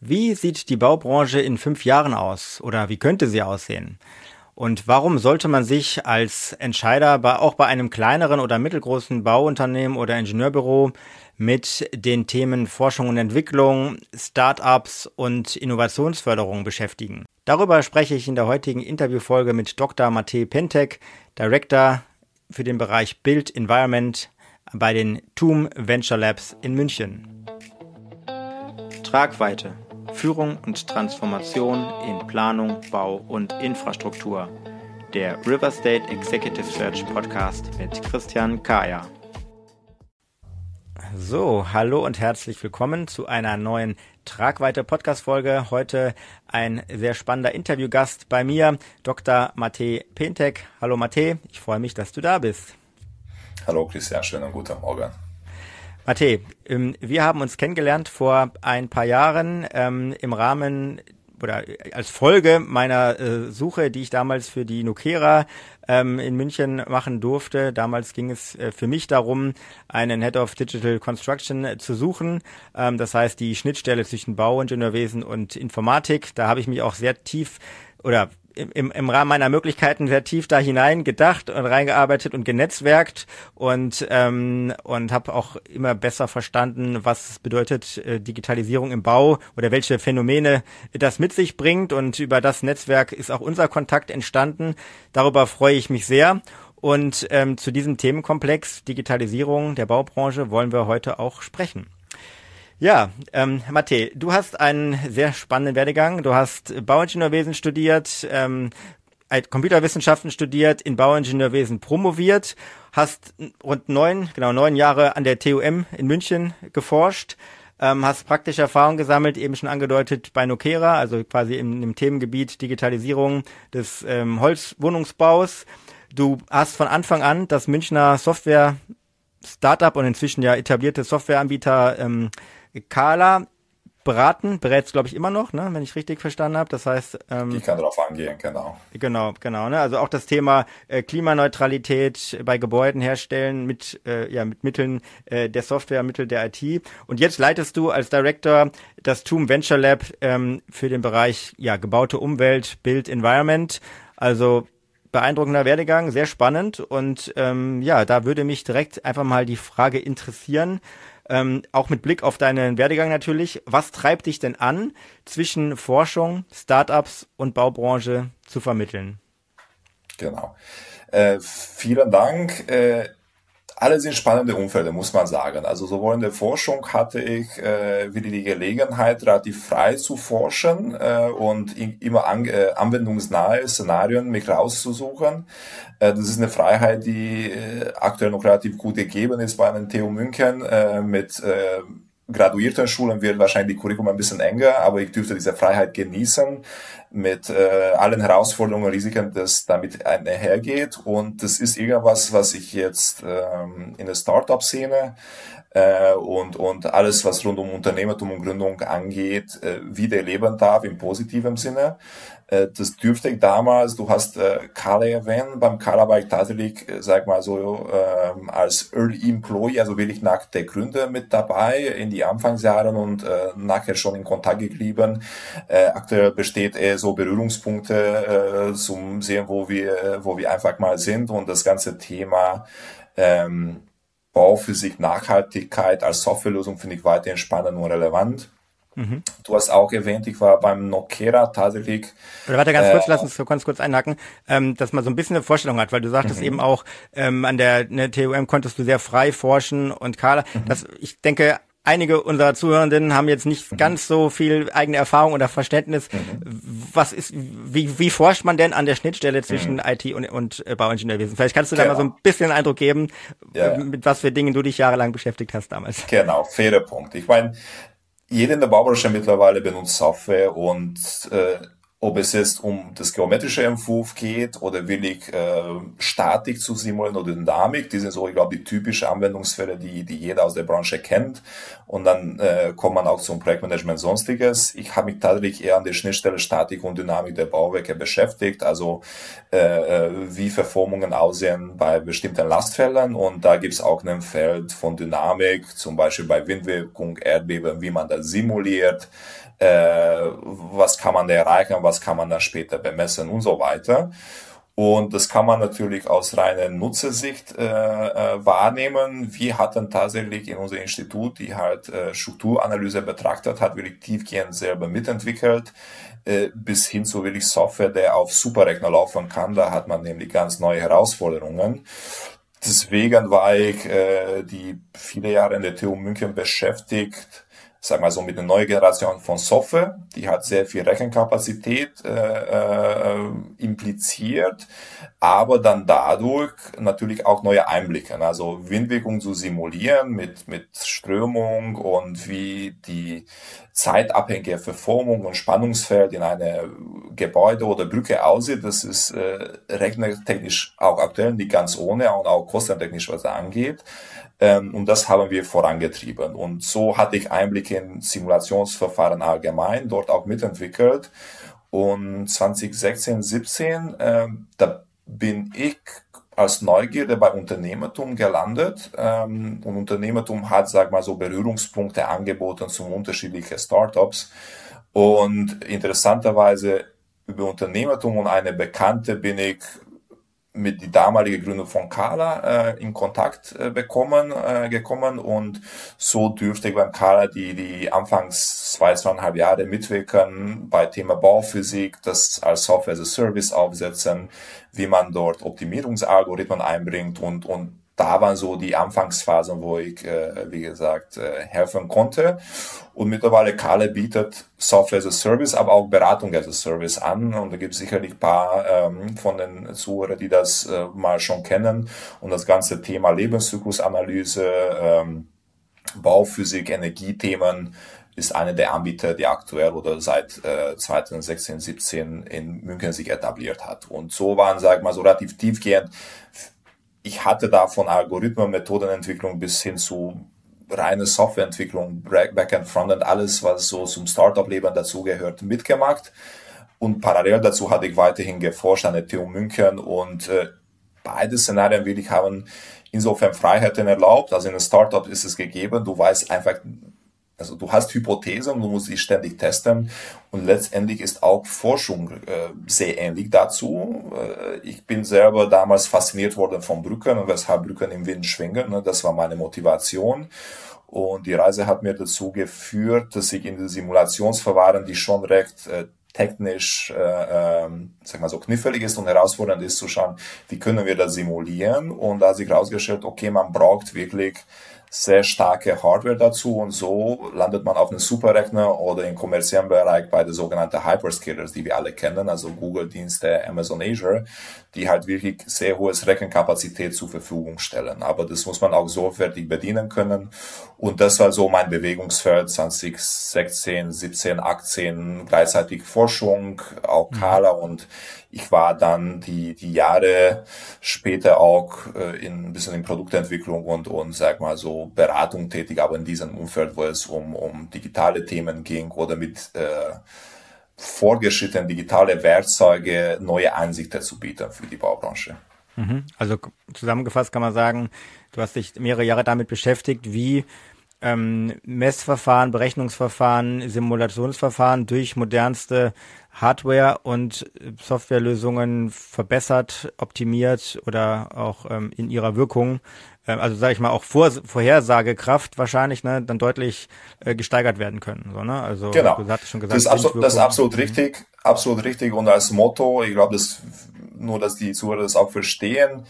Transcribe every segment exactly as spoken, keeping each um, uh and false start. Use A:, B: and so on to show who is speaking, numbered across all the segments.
A: Wie sieht die Baubranche in fünf Jahren aus oder wie könnte sie aussehen? Und warum sollte man sich als Entscheider bei, auch bei einem kleineren oder mittelgroßen Bauunternehmen oder Ingenieurbüro mit den Themen Forschung und Entwicklung, Start-ups und Innovationsförderung beschäftigen? Darüber spreche ich in der heutigen Interviewfolge mit Doktor Matej Pentek, Director für den Bereich Built Environment bei den T U M Venture Labs in München. Tragweite. Führung und Transformation in Planung, Bau und Infrastruktur. Der River State Executive Search Podcast mit Christian Kaya. So, hallo und herzlich willkommen zu einer neuen Tragweite-Podcast-Folge. Heute ein sehr spannender Interviewgast bei mir, Doktor Matej Pentek. Hallo Matej, ich freue mich, dass du da bist.
B: Hallo Christian, schönen guten Morgen.
A: Matej, wir haben uns kennengelernt vor ein paar Jahren ähm, im Rahmen oder als Folge meiner äh, Suche, die ich damals für die Nokera ähm, in München machen durfte. Damals ging es äh, für mich darum, einen Head of Digital Construction äh, zu suchen. Ähm, das heißt, die Schnittstelle zwischen Bauingenieurwesen und Informatik. Da habe ich mich auch sehr tief oder im, im Rahmen meiner Möglichkeiten sehr tief da hinein gedacht und reingearbeitet und genetzwerkt und ähm, und habe auch immer besser verstanden, was es bedeutet, äh, Digitalisierung im Bau oder welche Phänomene das mit sich bringt, und über das Netzwerk ist auch unser Kontakt entstanden. Darüber freue ich mich sehr, und ähm, zu diesem Themenkomplex Digitalisierung der Baubranche wollen wir heute auch sprechen. Ja, ähm, Matej, du hast einen sehr spannenden Werdegang. Du hast Bauingenieurwesen studiert, ähm, Computerwissenschaften studiert, in Bauingenieurwesen promoviert, hast rund neun, genau neun Jahre an der T U M in München geforscht, ähm, hast praktische Erfahrung gesammelt, eben schon angedeutet bei Nokera, also quasi im, im Themengebiet Digitalisierung des ähm, Holzwohnungsbaus. Du hast von Anfang an das Münchner Software Startup und inzwischen ja etablierte Softwareanbieter ähm, Cala beraten, berätst glaube ich immer noch, ne, wenn ich richtig verstanden habe. Das heißt, ähm,
B: ich kann darauf angehen, genau.
A: Genau, genau, ne, also auch das Thema äh, Klimaneutralität bei Gebäuden herstellen mit äh, ja mit Mitteln äh, der Software, Mittel der I T. Und jetzt leitest du als Director das T U M Venture Lab ähm, für den Bereich ja gebaute Umwelt, Built Environment. Also beeindruckender Werdegang, sehr spannend, und ähm, ja, da würde mich direkt einfach mal die Frage interessieren, ähm, auch mit Blick auf deinen Werdegang natürlich, was treibt dich denn an, zwischen Forschung, Startups und Baubranche zu vermitteln?
B: Genau. Äh, vielen Dank. Äh, Alle sind spannende Umfelder, muss man sagen. Also sowohl in der Forschung hatte ich äh, wieder die Gelegenheit, relativ frei zu forschen äh, und in, immer an, äh, anwendungsnahe Szenarien mich rauszusuchen. Äh, das ist eine Freiheit, die äh, aktuell noch relativ gut gegeben ist bei den T U München. Äh, mit äh, graduierten Schulen wird wahrscheinlich die Curriculum ein bisschen enger, aber ich dürfte diese Freiheit genießen mit äh, allen Herausforderungen und Risiken, das damit einhergeht. Und das ist irgendwas, was ich jetzt ähm, in der Startup-Szene äh, und und alles, was rund um Unternehmertum und Gründung angeht, äh, wieder erleben darf im positiven Sinne. Äh, das dürfte ich damals, du hast äh, Cala erwähnt, beim Cala war ich tatsächlich, äh, sag mal so, äh, als Early Employee, also wirklich nach der Gründer mit dabei in die Anfangsjahren und äh, nachher schon in Kontakt geblieben. Äh, aktuell besteht eher so Berührungspunkte äh, zum sehen, wo wir, wo wir einfach mal sind, und das ganze Thema ähm, Bauphysik, Nachhaltigkeit als Softwarelösung finde ich weiterhin spannend und relevant. Mhm. Du hast auch erwähnt, ich war beim Nokera tatsächlich.
A: Oder warte ganz kurz, äh, lass uns so ganz kurz einhaken, ähm, dass man so ein bisschen eine Vorstellung hat, weil du sagtest mhm. eben auch, ähm, an der ne, T U M konntest du sehr frei forschen und Cala. Mhm. Das, ich denke, einige unserer Zuhörenden haben jetzt nicht mhm. ganz so viel eigene Erfahrung oder Verständnis. Mhm. Was ist, wie, wie forscht man denn an der Schnittstelle zwischen mhm. I T und, und äh, Bauingenieurwesen? Vielleicht kannst du genau. da mal so ein bisschen einen Eindruck geben, ja. mit was für Dingen du dich jahrelang beschäftigt hast damals.
B: Genau, fairer Punkt. Ich meine, jeder in der Baubranche mittlerweile benutzt Software, und äh, ob es jetzt um das geometrische Entwurf geht oder willig äh, Statik zu simulieren oder Dynamik, die sind so, ich glaube, die typischen Anwendungsfälle, die die jeder aus der Branche kennt. Und dann äh, kommt man auch zum Projektmanagement Sonstiges. Ich habe mich tatsächlich eher an der Schnittstelle Statik und Dynamik der Bauwerke beschäftigt, also äh, wie Verformungen aussehen bei bestimmten Lastfeldern. Und da gibt es auch ein Feld von Dynamik, zum Beispiel bei Windwirkung, Erdbeben, wie man das simuliert. äh, was kann man da erreichen, was kann man dann später bemessen und so weiter. Und das kann man natürlich aus reiner Nutzersicht äh, äh, wahrnehmen. Wir hatten tatsächlich in unserem Institut, die halt äh, Strukturanalyse betrachtet hat, wirklich tiefgehend selber mitentwickelt, äh, bis hin zu wirklich Software, der auf Superrechner laufen kann. Da hat man nämlich ganz neue Herausforderungen. Deswegen war ich äh, die viele Jahre in der T U München beschäftigt, sag mal so, mit einer neuen Generation von Software, die hat sehr viel Rechenkapazität äh, äh, impliziert, aber dann dadurch natürlich auch neue Einblicke. Also Windwirkung zu simulieren mit mit Strömung und wie die zeitabhängige Verformung und Spannungsfeld in einem Gebäude oder Brücke aussieht, das ist äh, rechnertechnisch auch aktuell nicht ganz ohne und auch kostentechnisch, was da angeht. Ähm, und das haben wir vorangetrieben. Und so hatte ich Einblicke in Simulationsverfahren allgemein, dort auch mitentwickelt. Und zwanzig sechzehn, siebzehn, ähm, da bin ich als Neugierde bei Unternehmertum gelandet. Ähm, und Unternehmertum hat, sag mal so, Berührungspunkte angeboten zu unterschiedlichen Startups. Und interessanterweise über Unternehmertum und eine Bekannte bin ich mit die damalige Gründung von Kala äh, in Kontakt äh, bekommen, äh, gekommen und so dürfte ich beim Kala die, die anfangs zwei, zweieinhalb Jahre mitwirken bei Thema Bauphysik, das als Software as a Service aufsetzen, wie man dort Optimierungsalgorithmen einbringt und, und da waren so die Anfangsphasen, wo ich, äh, wie gesagt, äh, helfen konnte. Und mittlerweile Kale bietet Software as a Service, aber auch Beratung as a Service an. Und da gibt es sicherlich ein paar ähm, von den Zuhörern, die das äh, mal schon kennen. Und das ganze Thema Lebenszyklusanalyse, ähm, Bauphysik, Energiethemen ist einer der Anbieter, die aktuell oder seit äh, zwanzig sechzehn, siebzehn in München sich etabliert hat. Und so waren, sag ich mal, so relativ tiefgehend. Ich hatte da von Algorithmen, Methodenentwicklung bis hin zu reine Softwareentwicklung, Backend, Frontend, alles, was so zum Startup-Leben dazugehört, mitgemacht. Und parallel dazu hatte ich weiterhin geforscht an der T U München und äh, beide Szenarien will ich haben insofern Freiheiten erlaubt. Also in einem Startup ist es gegeben, du weißt einfach, also du hast Hypothesen, du musst sie ständig testen und letztendlich ist auch Forschung äh, sehr ähnlich dazu. Äh, ich bin selber damals fasziniert worden von Brücken und weshalb Brücken im Wind schwingen. Ne? Das war meine Motivation und die Reise hat mir dazu geführt, dass ich in den Simulationsverfahren, die schon recht äh, technisch, äh, ähm, sag mal so knifflig ist und herausfordernd ist, zu schauen, wie können wir das simulieren und da hat sich herausgestellt, okay, man braucht wirklich sehr starke Hardware dazu und so landet man auf einem Superrechner oder im kommerziellen Bereich bei den sogenannten Hyperscalers, die wir alle kennen, also Google-Dienste, Amazon Azure, die halt wirklich sehr hohes Rechenkapazität zur Verfügung stellen. Aber das muss man auch sorgfältig bedienen können und das war so mein Bewegungsfeld zwanzig sechzehn, siebzehn, achtzehn, gleichzeitig Forschung, auch Kala und ich war dann die die Jahre später auch äh, in ein bisschen in Produktentwicklung und und sag mal so Beratung tätig, aber in diesem Umfeld, wo es um um digitale Themen ging oder mit äh, fortgeschrittenen digitale Werkzeuge neue Einsichten zu bieten für die Baubranche.
A: Mhm. Also zusammengefasst kann man sagen, du hast dich mehrere Jahre damit beschäftigt, wie ähm, Messverfahren, Berechnungsverfahren, Simulationsverfahren durch modernste Hardware und Softwarelösungen verbessert, optimiert oder auch ähm, in ihrer Wirkung, äh, also sage ich mal auch Vor Vorhersagekraft wahrscheinlich, ne, dann deutlich äh, gesteigert werden können. So, ne? Also
B: genau.
A: du hattest schon gesagt,
B: das ist absolut, das ist absolut richtig, absolut richtig und als Motto, ich glaube, dass nur, dass die Zuhörer das auch verstehen.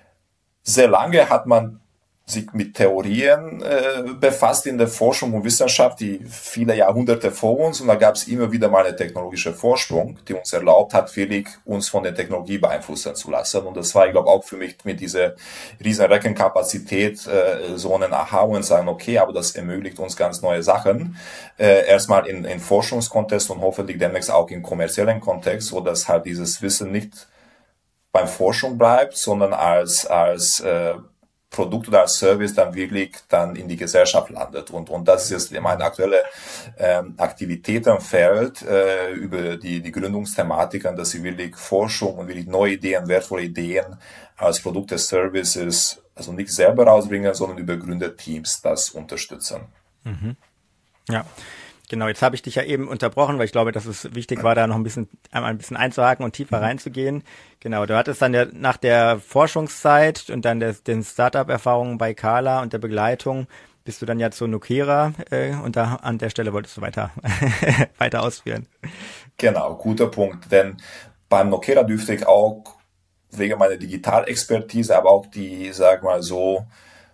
B: Sehr lange hat man sich mit Theorien äh, befasst in der Forschung und Wissenschaft, die viele Jahrhunderte vor uns und da gab es immer wieder mal eine technologische Vorsprung, die uns erlaubt hat, wirklich uns von der Technologie beeinflussen zu lassen und das war, ich glaube, auch für mich mit dieser riesen Rechenkapazität äh, so einen Aha und sagen, okay, aber das ermöglicht uns ganz neue Sachen, äh, erstmal in, in Forschungskontext und hoffentlich demnächst auch im kommerziellen Kontext, so dass halt dieses Wissen nicht beim Forschung bleibt, sondern als als äh, Produkt oder als Service dann wirklich dann in die Gesellschaft landet. Und, und das ist jetzt mein aktuelle ähm, Aktivitätenfeld äh, über die, die Gründungsthematiken, dass sie wirklich Forschung und wirklich neue Ideen, wertvolle Ideen als Produkte, Services, also nicht selber rausbringen, sondern über Gründerteams das unterstützen.
A: Mhm. Ja. Genau, jetzt habe ich dich ja eben unterbrochen, weil ich glaube, dass es wichtig war, da noch ein bisschen einmal ein bisschen einzuhaken und tiefer reinzugehen. Genau, du hattest dann ja nach der Forschungszeit und dann der, den Startup-Erfahrungen bei Carla und der Begleitung bist du dann ja zu Nokera äh, und da an der Stelle wolltest du weiter weiter ausführen.
B: Genau, guter Punkt, denn beim Nokera dürfte ich auch wegen meiner Digitalexpertise, aber auch die, sag mal so,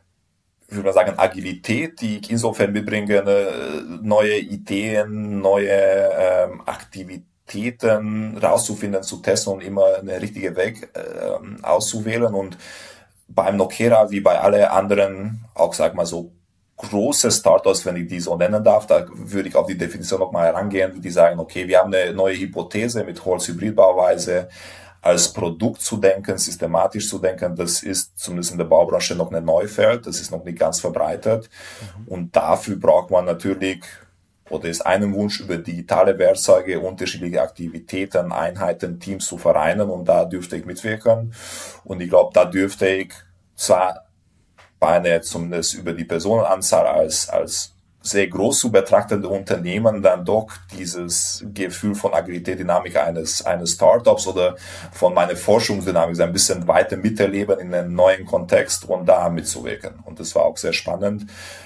B: ich würde mal sagen, Agilität, die ich insofern mitbringe, neue Ideen, neue ähm, Aktivitäten rauszufinden, zu testen und immer einen richtigen Weg ähm, auszuwählen. Und beim Nokera, wie bei allen anderen, auch sag mal so große Startups, wenn ich die so nennen darf, da würde ich auf die Definition nochmal herangehen, die sagen, okay, wir haben eine neue Hypothese mit Holz-Hybrid-Bauweise, als Produkt zu denken, systematisch zu denken, das ist zumindest in der Baubranche noch ein Neufeld, das ist noch nicht ganz verbreitet. Mhm. Und dafür braucht man natürlich, oder ist ein Wunsch, über digitale Werkzeuge unterschiedliche Aktivitäten, Einheiten, Teams zu vereinen, und da dürfte ich mitwirken. Und ich glaube, da dürfte ich zwar bei einer, zumindest über die Personenanzahl als, als sehr groß zu betrachtende Unternehmen dann doch dieses Gefühl von Agilität, Dynamik eines, eines Startups oder von meiner Forschungsdynamik ein bisschen weiter miterleben in einem neuen Kontext und da mitzuwirken. Und das war auch sehr spannend.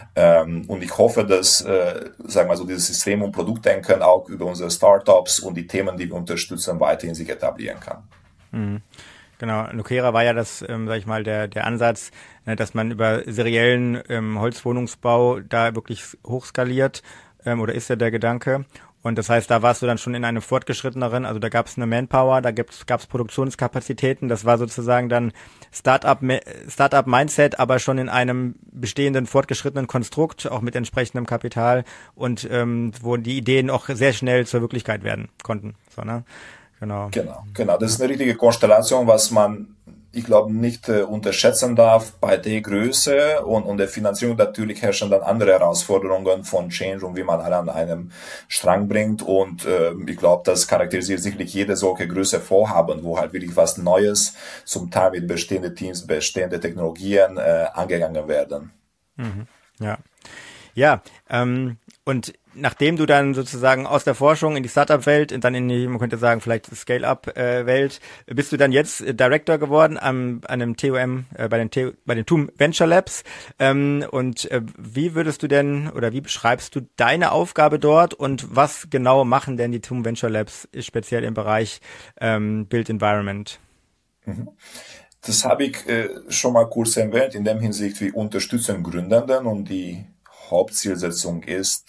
B: Und ich hoffe, dass, sagen wir mal so, dieses System- und Produktdenken auch über unsere Startups und die Themen, die wir unterstützen, weiterhin sich etablieren kann.
A: Mhm. Genau, Nokera war ja das, ähm, sag ich mal, der der Ansatz, ne, dass man über seriellen ähm, Holzwohnungsbau da wirklich hochskaliert, ähm, oder ist ja der Gedanke. Und das heißt, da warst du dann schon in einem fortgeschritteneren, also da gab es eine Manpower, da gab es Produktionskapazitäten, das war sozusagen dann Startup Startup Mindset, aber schon in einem bestehenden fortgeschrittenen Konstrukt, auch mit entsprechendem Kapital, und ähm, wo die Ideen auch sehr schnell zur Wirklichkeit werden konnten. So, ne? Genau.
B: Genau, genau. Das ist eine richtige Konstellation, was man, ich glaube, nicht äh, unterschätzen darf bei der Größe und, und der Finanzierung. Natürlich herrschen dann andere Herausforderungen von Change und wie man alle an einem Strang bringt. Und äh, ich glaube, das charakterisiert sicherlich jede solche Größe Vorhaben, wo halt wirklich was Neues, zum Teil mit bestehenden Teams, bestehende Technologien äh, angegangen werden.
A: Mhm. Ja, ja. Ähm, und nachdem du dann sozusagen aus der Forschung in die Startup-Welt und dann in die, man könnte sagen, vielleicht Scale-Up-Welt, bist du dann jetzt Director geworden am, an einem T U M, äh, bei den T, bei den T U M Venture Labs. Ähm, und äh, wie würdest du denn, oder wie beschreibst du deine Aufgabe dort und was genau machen denn die T U M Venture Labs speziell im Bereich ähm, Built Environment?
B: Das habe ich äh, schon mal kurz erwähnt, in dem Hinsicht, wir unterstützen Gründenden, und die Hauptzielsetzung ist,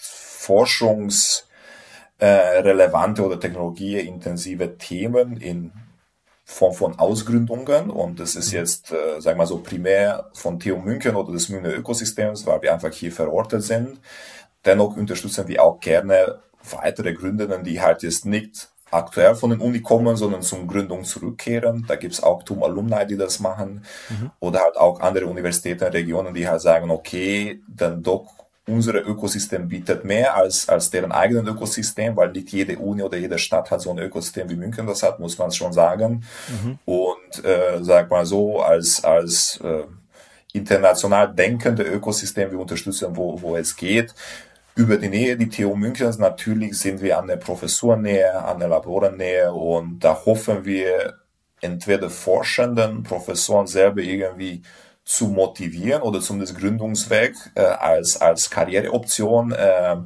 B: forschungsrelevante äh, oder technologieintensive Themen in Form von Ausgründungen, und das ist jetzt, äh, sagen wir mal so, primär von T U München oder des Münchner Ökosystems, weil wir einfach hier verortet sind. Dennoch unterstützen wir auch gerne weitere Gründenden, die halt jetzt nicht aktuell von den Uni kommen, sondern zum Gründung zurückkehren. Da gibt's auch T U M Alumni, die das machen, mhm. oder halt auch andere Universitäten, Regionen, die halt sagen, okay, dann doch unser Ökosystem bietet mehr als, als deren eigenen Ökosystem, weil nicht jede Uni oder jede Stadt hat so ein Ökosystem wie München das hat, muss man schon sagen. Mhm. Und äh, sag mal so, als, als äh, international denkende Ökosystem, wir unterstützen, wo, wo es geht. Über die Nähe, die T U Münchens, natürlich sind wir an der Professorennähe, an der Laborennähe, und da hoffen wir, entweder Forschenden, Professoren selber irgendwie zu motivieren oder zumindest Gründungsweg äh, als als Karriereoption äh,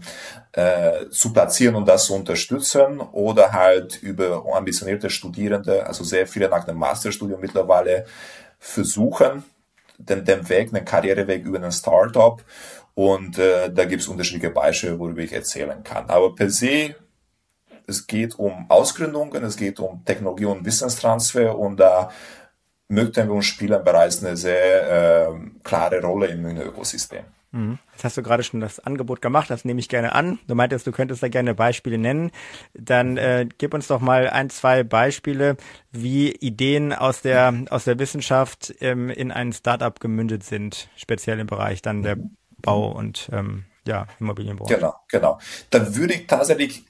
B: äh, zu platzieren und das zu unterstützen, oder halt über ambitionierte Studierende, also sehr viele nach dem Masterstudium mittlerweile versuchen, den, den Weg, den Karriereweg über ein Startup, und äh, da gibt es unterschiedliche Beispiele, worüber ich erzählen kann. Aber per se, es geht um Ausgründungen, es geht um Technologie- und Wissenstransfer, und da möchten wir uns spielen bereits eine sehr äh, klare Rolle im Ökosystem.
A: Mhm. Jetzt hast du gerade schon das Angebot gemacht, das nehme ich gerne an. Du meintest, du könntest da gerne Beispiele nennen. Dann äh, gib uns doch mal ein, zwei Beispiele, wie Ideen aus der aus der Wissenschaft ähm, in ein Startup gemündet sind, speziell im Bereich dann der Bau- und ähm, ja, Immobilienbranche.
B: Genau, genau. Da würde ich tatsächlich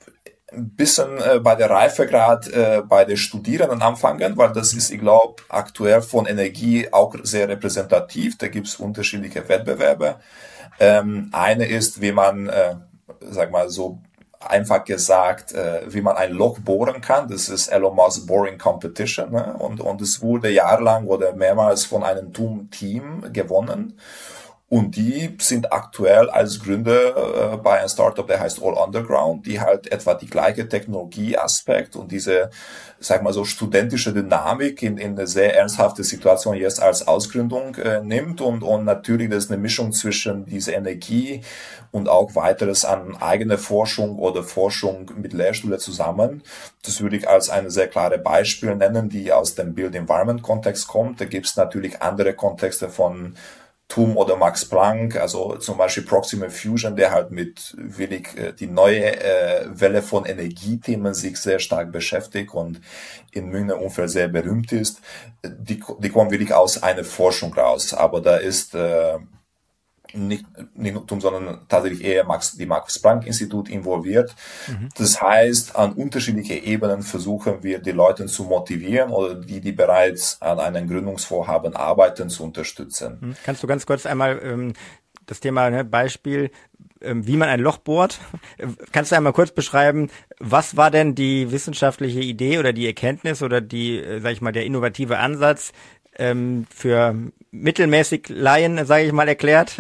B: ein bisschen äh, bei der Reifegrad äh, bei den Studierenden anfangen, weil das ist, ich glaube, aktuell von Energie auch sehr repräsentativ. Da gibt es unterschiedliche Wettbewerbe. Ähm, eine ist, wie man äh, sag mal so einfach gesagt, äh, wie man ein Loch bohren kann. Das ist Elon Musk Boring Competition. Ne? Und, und es wurde jahrelang oder mehrmals von einem T U M-Team gewonnen. Und die sind aktuell als Gründer äh, bei einem Startup, der heißt All Underground, die halt etwa die gleiche Technologieaspekt und diese, sag mal so, studentische Dynamik in, in eine sehr ernsthafte Situation jetzt als Ausgründung äh, nimmt. Und, und natürlich, das ist eine Mischung zwischen dieser Energie und auch weiteres an eigene Forschung oder Forschung mit Lehrstühle zusammen. Das würde ich als eine sehr klare Beispiel nennen, die aus dem Build-Environment-Kontext kommt. Da gibt es natürlich andere Kontexte von T U M oder Max Planck, also zum Beispiel Proximate Fusion, der halt mit wirklich äh, die neue äh, Welle von Energiethemen sich sehr stark beschäftigt und im Münchner Umfeld sehr berühmt ist. Die, die kommen wirklich aus einer Forschung raus, aber da ist äh, nicht, nicht nur T U M, sondern tatsächlich eher Max, die Max-Planck-Institut involviert. Mhm. Das heißt, an unterschiedliche Ebenen versuchen wir, die Leute zu motivieren oder die, die bereits an einem Gründungsvorhaben arbeiten, zu unterstützen.
A: Mhm. Kannst du ganz kurz einmal ähm, das Thema, ne, Beispiel, ähm, wie man ein Loch bohrt, kannst du einmal kurz beschreiben, was war denn die wissenschaftliche Idee oder die Erkenntnis oder die, äh, sag ich mal, der innovative Ansatz, ähm, für mittelmäßig Laien, sage ich mal, erklärt.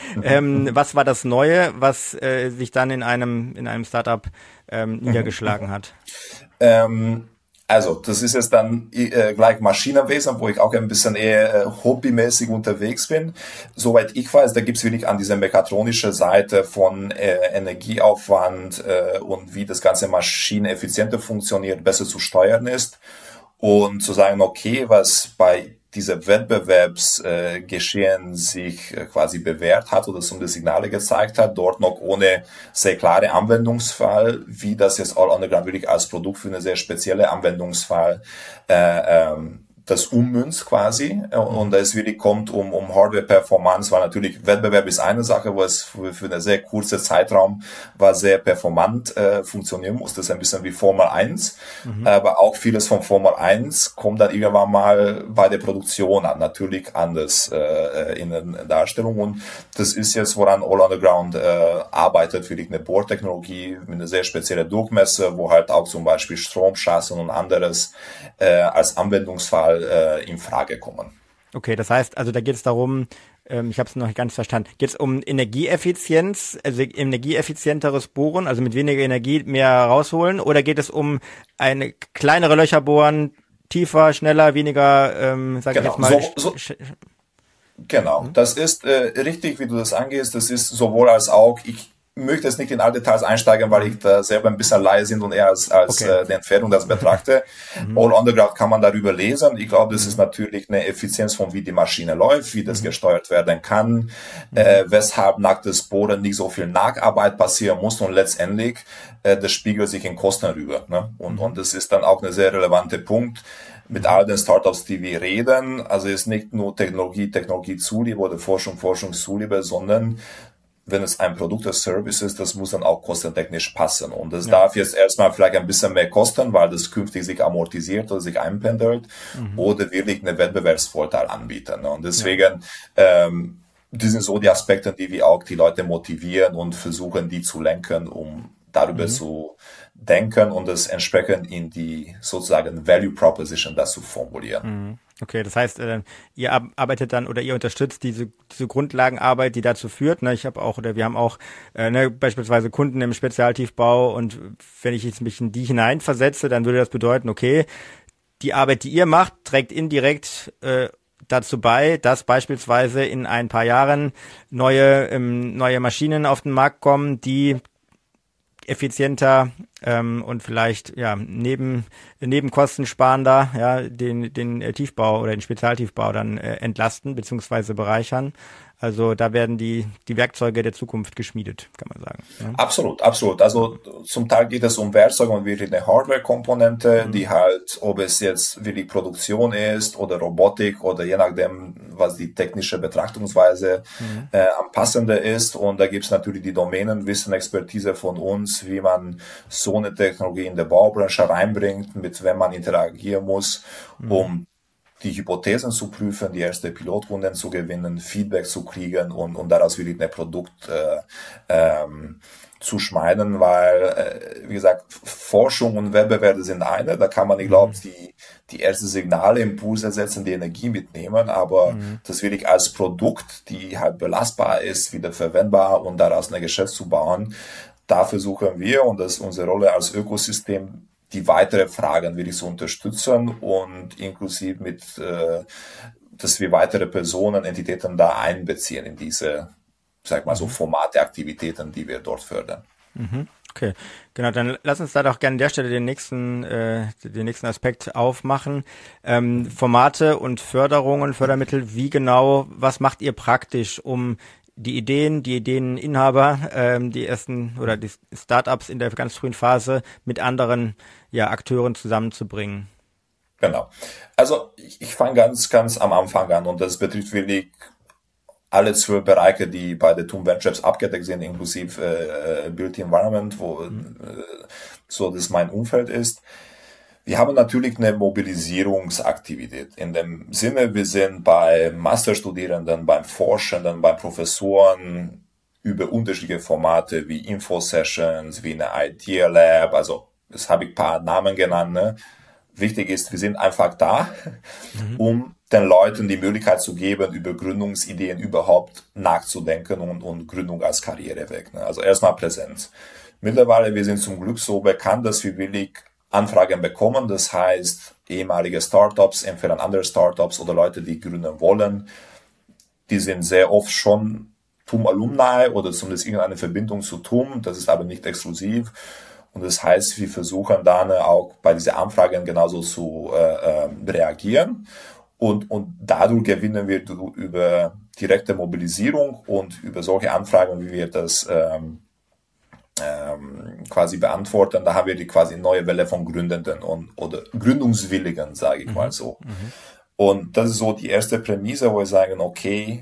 A: ähm, was war das Neue, was äh, sich dann in einem in einem Startup ähm, niedergeschlagen hat?
B: Ähm, also das ist jetzt dann äh, gleich Maschinenwesen, wo ich auch ein bisschen eher äh, hobbymäßig unterwegs bin. Soweit ich weiß, da gibt's wirklich an dieser mechatronischen Seite von äh, Energieaufwand äh, und wie das ganze maschineneffizienter funktioniert, besser zu steuern ist. Und zu sagen, okay, was bei dieser Wettbewerbsgeschehen äh, sich äh, quasi bewährt hat oder so Signale gezeigt hat, dort noch ohne sehr klare Anwendungsfall, wie das jetzt All Underground wirklich als Produkt für eine sehr spezielle Anwendungsfall äh, ähm, das ummünzt quasi und es wirklich kommt um, um Hardware-Performance, weil natürlich Wettbewerb ist eine Sache, wo es für, für eine sehr kurze Zeitraum war sehr performant äh, funktionieren muss. Das ist ein bisschen wie Formel eins, mhm. aber auch vieles von Formel eins kommt dann irgendwann mal bei der Produktion an, natürlich anders äh, in der Darstellung und das ist jetzt, woran All Underground äh, arbeitet, wirklich eine Bohrtechnologie mit einer sehr speziellen Durchmesser, wo halt auch zum Beispiel Stromchancen und anderes äh, als Anwendungsfall in Frage kommen.
A: Okay, das heißt, also da geht es darum, ähm, ich habe es noch nicht ganz verstanden, geht es um Energieeffizienz, also energieeffizienteres Bohren, also mit weniger Energie mehr rausholen, oder geht es um eine kleinere Löcher bohren, tiefer, schneller, weniger, ähm, sag
B: genau.
A: ich jetzt mal.
B: So, so, genau, mhm. das ist äh, richtig, wie du das angehst, das ist sowohl als auch, ich möchte jetzt nicht in alle Details einsteigen, weil ich da selber ein bisschen laie sind und eher als, als okay. äh, die Entfernung das betrachte. Mhm. All Underground kann man darüber lesen. Ich glaube, das mhm. ist natürlich eine Effizienz von wie die Maschine läuft, wie das mhm. gesteuert werden kann, mhm. äh, weshalb nach des Bohren nicht so viel Nacharbeit passieren muss und letztendlich äh, das spiegelt sich in Kosten rüber. Ne? Und, mhm. und das ist dann auch ein sehr relevanter Punkt. Mit all den Startups, die wir reden, also ist nicht nur Technologie, Technologie Zuliebe oder Forschung, Forschung Zuliebe, sondern wenn es ein Produkt oder Service ist, das muss dann auch kostentechnisch passen. Und das ja. darf jetzt erstmal vielleicht ein bisschen mehr kosten, weil das künftig sich amortisiert oder sich einpendelt mhm. oder wirklich einen Wettbewerbsvorteil anbieten. Und deswegen, ja. ähm, die sind so die Aspekte, die wir auch die Leute motivieren und versuchen, die zu lenken, um darüber mhm. zu denken und das entsprechend in die sozusagen Value Proposition das zu formulieren.
A: Mhm. Okay, das heißt, äh, ihr arbeitet dann oder ihr unterstützt diese diese Grundlagenarbeit, die dazu führt. Ne? Ich habe auch oder wir haben auch äh, ne, beispielsweise Kunden im Spezialtiefbau und wenn ich jetzt mich in die hineinversetze, dann würde das bedeuten, okay, die Arbeit, die ihr macht, trägt indirekt äh, dazu bei, dass beispielsweise in ein paar Jahren neue ähm, neue Maschinen auf den Markt kommen, die effizienter ähm, und vielleicht ja neben nebenkostensparender ja den den äh, Tiefbau oder den Spezialtiefbau dann äh, entlasten beziehungsweise bereichern. Also da werden die die Werkzeuge der Zukunft geschmiedet, kann man sagen. Ja?
B: Absolut, absolut. Also zum Teil geht es um Werkzeuge und wirklich eine Hardware-Komponente, mhm. die halt, ob es jetzt wirklich Produktion ist oder Robotik oder je nachdem, was die technische Betrachtungsweise mhm. äh, am passender ist. Und da gibt es natürlich die Domänenwissen, Expertise von uns, wie man so eine Technologie in der Baubranche reinbringt, mit wem man interagieren muss, mhm. um die Hypothesen zu prüfen, die erste Pilotkunden zu gewinnen, Feedback zu kriegen und, und daraus wirklich ein Produkt äh, ähm, zu schneiden, weil, äh, wie gesagt, Forschung und Wettbewerbe sind eine, da kann man, ich glaube, die, die ersten Signale, Impulse setzen, die Energie mitnehmen, aber
A: Mhm.
B: das will ich als Produkt, die halt belastbar ist, wieder verwendbar und daraus ein Geschäft zu bauen, da versuchen wir, und das ist unsere Rolle als Ökosystem, die weitere Fragen wirklich zu unterstützen und inklusive mit, äh, dass wir weitere Personen, Entitäten da einbeziehen in diese, sag mal so,
A: Mhm.
B: Formate, Aktivitäten, die wir dort fördern.
A: Mhm. Okay, genau, dann lass uns da doch gerne an der Stelle den nächsten, äh, den nächsten Aspekt aufmachen. Ähm, Formate und Förderungen, Fördermittel, wie genau, was macht ihr praktisch, um die Ideen, die Ideeninhaber, ähm, die ersten oder die Startups in der ganz frühen Phase mit anderen ja, Akteuren zusammenzubringen?
B: Genau. Also ich, ich fange ganz, ganz am Anfang an und das betrifft wirklich alle zwölf Bereiche, die bei der T U M Ventures abgedeckt sind, inklusive äh, Built Environment, wo äh, so das mein Umfeld ist. Wir haben natürlich eine Mobilisierungsaktivität. In dem Sinne, wir sind bei Masterstudierenden, beim Forschenden, bei Professoren über unterschiedliche Formate wie Info-Sessions, wie eine Idea-Lab, also das habe ich ein paar Namen genannt. Ne? Wichtig ist, wir sind einfach da,
A: Mhm.
B: um den Leuten die Möglichkeit zu geben, über Gründungsideen überhaupt nachzudenken und, und Gründung als Karriereweg. Ne? Also erstmal Präsenz. Mittlerweile, wir sind zum Glück so bekannt, dass wir willig Anfragen bekommen. Das heißt, ehemalige Startups empfehlen andere Startups oder Leute, die gründen wollen. Die sind sehr oft schon T U M-Alumni oder zumindest irgendeine Verbindung zu T U M. Das ist aber nicht exklusiv. Und das heißt, wir versuchen dann auch bei diesen Anfragen genauso zu äh, reagieren. Und, und dadurch gewinnen wir über direkte Mobilisierung und über solche Anfragen, wie wir das ähm, ähm, quasi beantworten. Da haben wir die quasi neue Welle von Gründenden und oder Gründungswilligen, sage ich mal
A: Mhm.
B: so.
A: Mhm.
B: Und das ist so die erste Prämisse, wo wir sagen, okay,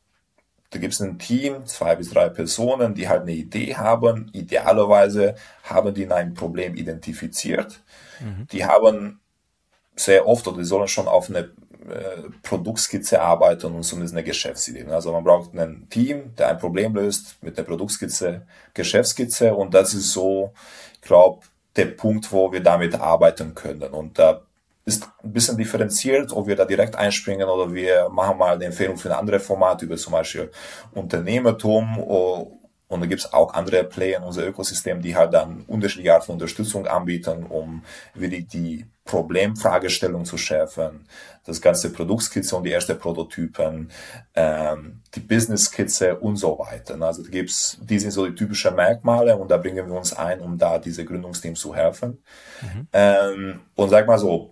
B: da gibt es ein Team, zwei bis drei Personen, die halt eine Idee haben. Idealerweise haben die ein Problem identifiziert.
A: Mhm.
B: Die haben sehr oft oder die sollen schon auf eine äh, Produktskizze arbeiten und zumindest eine Geschäftsidee. Also man braucht ein Team, der ein Problem löst mit einer Produktskizze, Geschäftsskizze und das ist so, ich glaube, der Punkt, wo wir damit arbeiten können. Und da ist ein bisschen differenziert, ob wir da direkt einspringen oder wir machen mal eine Empfehlung für ein anderes Format über zum Beispiel Unternehmertum und da gibt es auch andere Player in unserem Ökosystem, die halt dann unterschiedliche Art von Unterstützung anbieten, um wirklich die Problemfragestellung zu schärfen, das ganze Produktskizze und die ersten Prototypen, ähm, die Business-Skizze und so weiter. Also da gibt's, die sind so die typischen Merkmale und da bringen wir uns ein, um da diese Gründungsteams zu helfen.
A: Mhm.
B: Ähm, und sag mal so,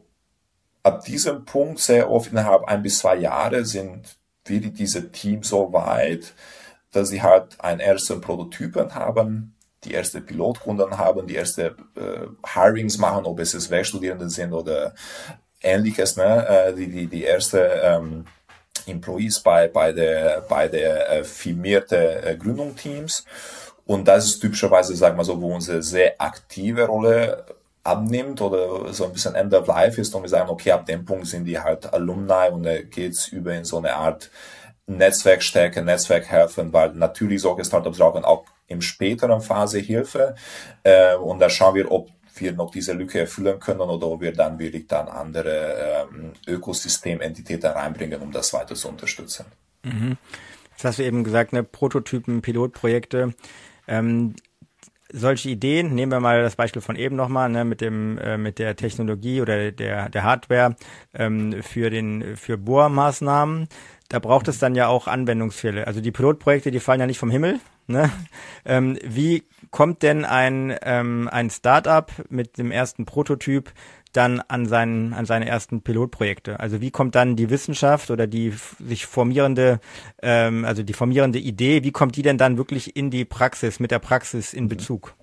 B: ab diesem Punkt sehr oft innerhalb ein bis zwei Jahre sind wirklich diese Teams so weit, dass sie halt einen ersten Prototypen haben, die erste Pilotkunden haben, die erste äh, Hirings machen, ob es jetzt Werkstudierende sind oder ähnliches, ne? Äh, die, die, die erste ähm, Employees bei, bei der, bei der äh, firmierte äh, Gründungsteams. Und das ist typischerweise, sagen wir so, wo unsere sehr aktive Rolle abnimmt oder so ein bisschen End of Life ist und wir sagen, okay, ab dem Punkt sind die halt Alumni und da geht's über in so eine Art Netzwerkstärke, Netzwerkhelfen, weil natürlich solche Startups brauchen auch im späteren Phase Hilfe äh, und da schauen wir, ob wir noch diese Lücke erfüllen können oder ob wir dann wirklich dann andere ähm, Ökosystementitäten reinbringen, um das weiter zu unterstützen.
A: Mhm. Jetzt hast du eben gesagt, ne, Prototypen, Pilotprojekte. Ähm, solche Ideen, nehmen wir mal das Beispiel von eben nochmal, ne, mit dem, äh, mit der Technologie oder der, der Hardware ähm, für den, für Bohrmaßnahmen. Da braucht es dann ja auch Anwendungsfälle. Also die Pilotprojekte, die fallen ja nicht vom Himmel. Ne? Ähm, wie kommt denn ein, ähm, ein Startup mit dem ersten Prototyp dann an seinen, an seine ersten Pilotprojekte? Also wie kommt dann die Wissenschaft oder die f- sich formierende, ähm, also die formierende Idee, wie kommt die denn dann wirklich in die Praxis, mit der Praxis in Bezug?